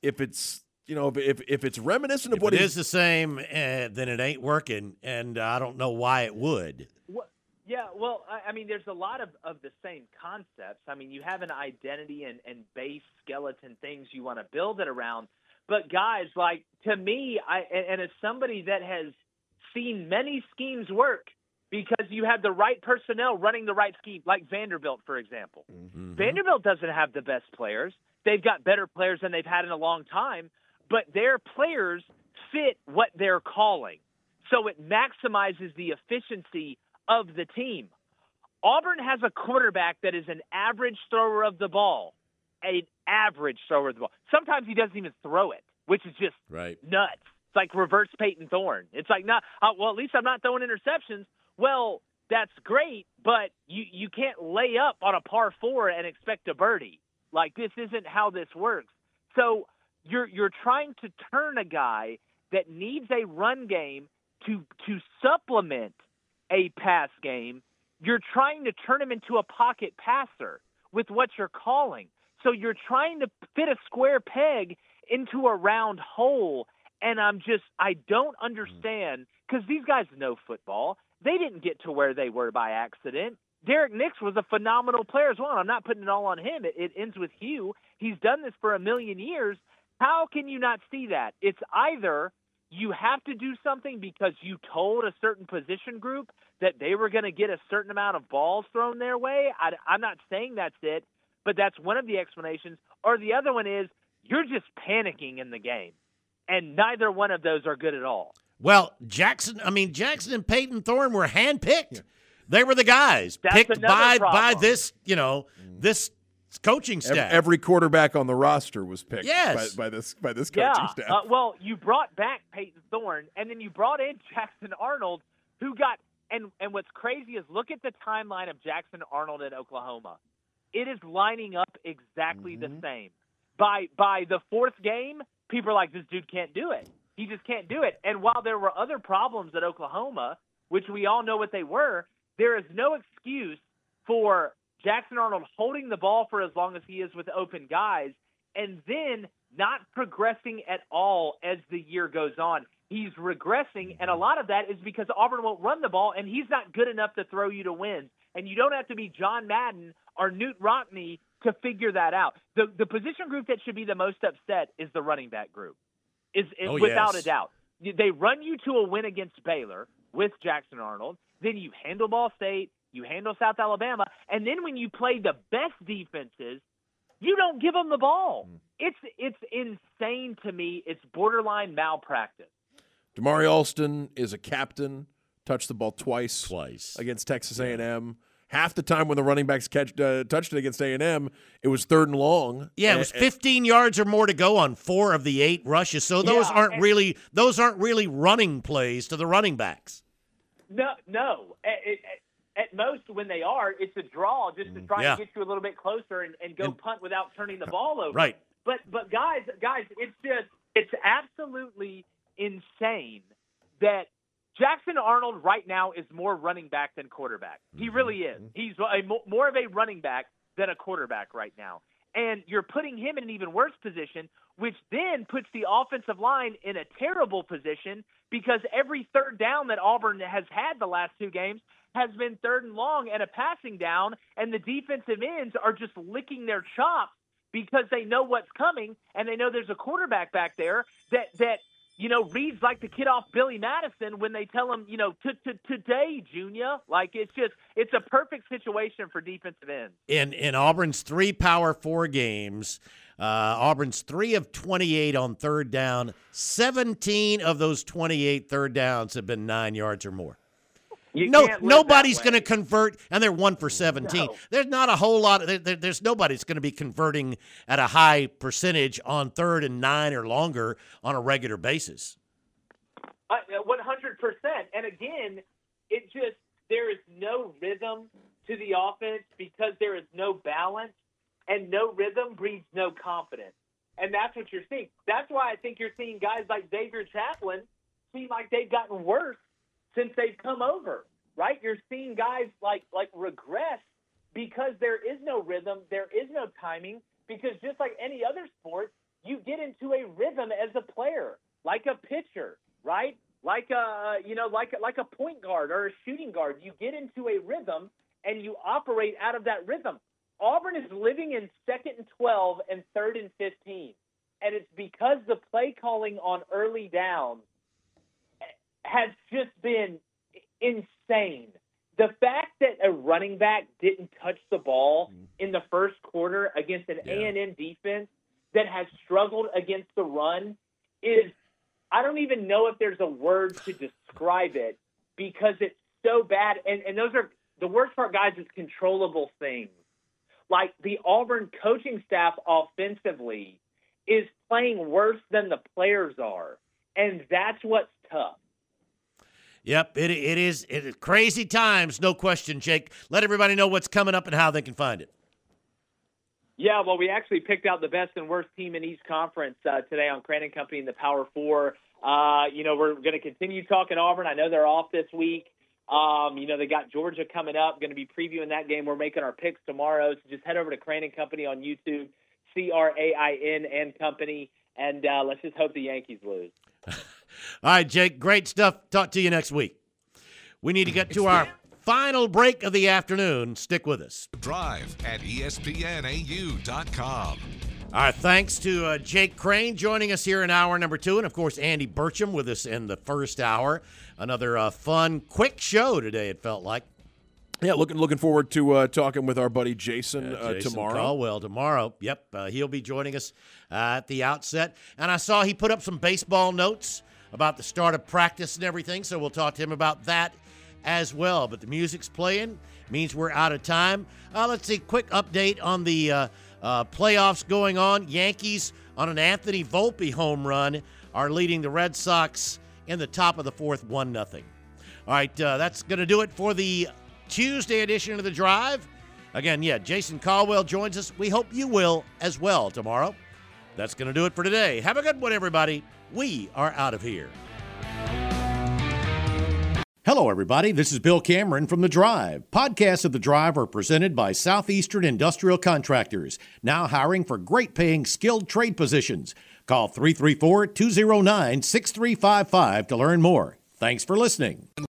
reminiscent of what it is the same, then it ain't working, and I don't know why it would. Well, I mean, there's a lot of the same concepts. I mean, you have an identity and base skeleton things you want to build it around. But guys, like, to me, and as somebody that has seen many schemes work because you have the right personnel running the right scheme, like Vanderbilt, for example. Mm-hmm. Vanderbilt doesn't have the best players. They've got better players than they've had in a long time, but their players fit what they're calling. So it maximizes the efficiency of the team. Auburn has a quarterback that is an average thrower of the ball. An average thrower of the ball. Sometimes he doesn't even throw it, which is just nuts. It's like reverse Peyton Thorne. It's like, at least I'm not throwing interceptions. Well, that's great, but you can't lay up on a par 4 and expect a birdie. Like, this isn't how this works. So you're trying to turn a guy that needs a run game to supplement a pass game. You're trying to turn him into a pocket passer with what you're calling. So you're trying to fit a square peg into a round hole, and I don't understand, because these guys know football. They didn't get to where they were by accident. Derek Nix was a phenomenal player as well. I'm not putting it all on him. It ends with Hugh. He's done this for a million years. How can you not see that? It's either you have to do something because you told a certain position group that they were going to get a certain amount of balls thrown their way. I'm not saying that's it, but that's one of the explanations. Or the other one is you're just panicking in the game, and neither one of those are good at all. Well, Jackson and Peyton Thorne were handpicked. Yeah. They were the guys picked by this, this coaching staff. Every quarterback on the roster was picked by this coaching staff. Well, you brought back Peyton Thorne, and then you brought in Jackson Arnold, who got and what's crazy is look at the timeline of Jackson Arnold in Oklahoma. It is lining up exactly the same. By the fourth game, people are like, this dude can't do it. He just can't do it. And while there were other problems at Oklahoma, which we all know what they were, there is no excuse for Jackson Arnold holding the ball for as long as he is with open guys and then not progressing at all as the year goes on. He's regressing, and a lot of that is because Auburn won't run the ball, and he's not good enough to throw you to wins. And you don't have to be John Madden or Newt Rockne to figure that out. The position group that should be the most upset is the running back group, without a doubt. They run you to a win against Baylor with Jackson Arnold. Then you handle Ball State, you handle South Alabama, and then when you play the best defenses, you don't give them the ball. It's insane to me. It's borderline malpractice. Damari Alston is a captain, touched the ball twice against Texas A&M. Half the time when the running backs touched it against A&M, it was 3rd and long. Yeah, it was 15 yards or more to go on 4 of the 8 rushes. So those aren't really running plays to the running backs. No. At most, when they are, it's a draw just to try to get you a little bit closer and go punt without turning the ball over. Right. But guys, it's absolutely insane that Jackson Arnold right now is more running back than quarterback. He really is. He's more of a running back than a quarterback right now. And you're putting him in an even worse position, which then puts the offensive line in a terrible position because every third down that Auburn has had the last 2 games has been 3rd and long and a passing down, and the defensive ends are just licking their chops because they know what's coming, and they know there's a quarterback back there that reads like the kid off Billy Madison when they tell him, today, Junior. Like, it's a perfect situation for defensive ends. In Auburn's 3 Power 4 games, Auburn's 3 of 28 on 3rd down. 17 of those 28 3rd downs have been 9 yards or more. Nobody's going to convert, and they're 1 for 17. No. There's not a whole lot. There's nobody's going to be converting at a high percentage on 3rd and 9 or longer on a regular basis. 100%. And again, there is no rhythm to the offense because there is no balance, and no rhythm breeds no confidence. And that's what you're seeing. That's why I think you're seeing guys like Xavier Chaplin seem like they've gotten worse since they've come over, right? You're seeing guys like regress because there is no rhythm, there is no timing, because just like any other sport, you get into a rhythm as a player, like a pitcher, right? Like a point guard or a shooting guard. You get into a rhythm and you operate out of that rhythm. Auburn is living in 2nd and 12 and 3rd and 15, and it's because the play calling on early downs has just been insane. The fact that a running back didn't touch the ball in the first quarter against an A&M defense that has struggled against the run is, I don't even know if there's a word to describe it because it's so bad. And those are the worst part, guys, is controllable things. Like the Auburn coaching staff offensively is playing worse than the players are. And that's what's tough. Yep, it is crazy times, no question, Jake. Let everybody know what's coming up and how they can find it. Yeah, well, we actually picked out the best and worst team in each conference today on Cran & Company in the Power Four. We're going to continue talking Auburn. I know they're off this week. They got Georgia coming up, going to be previewing that game. We're making our picks tomorrow, so just head over to Cran & Company on YouTube, CRAIN and Company, and let's just hope the Yankees lose. All right, Jake, great stuff. Talk to you next week. We need to get to our final break of the afternoon. Stick with us. Drive at ESPNAU.com. All right, thanks to Jake Crane joining us here in hour number 2, and, of course, Andy Burcham with us in the first hour. Another fun, quick show today, it felt like. Yeah, looking forward to talking with our buddy Jason, tomorrow. Caldwell tomorrow. Yep, he'll be joining us at the outset. And I saw he put up some baseball notes about the start of practice and everything, so we'll talk to him about that as well. But the music's playing, means we're out of time. Let's see, quick update on the playoffs going on. Yankees on an Anthony Volpe home run are leading the Red Sox in the top of the fourth 1-0. All right, that's going to do it for the Tuesday edition of The Drive. Again, Jason Caldwell joins us. We hope you will as well tomorrow. That's going to do it for today. Have a good one, everybody. We are out of here. Hello, everybody. This is Bill Cameron from The Drive. Podcasts of The Drive are presented by Southeastern Industrial Contractors, now hiring for great-paying skilled trade positions. Call 334-209-6355 to learn more. Thanks for listening.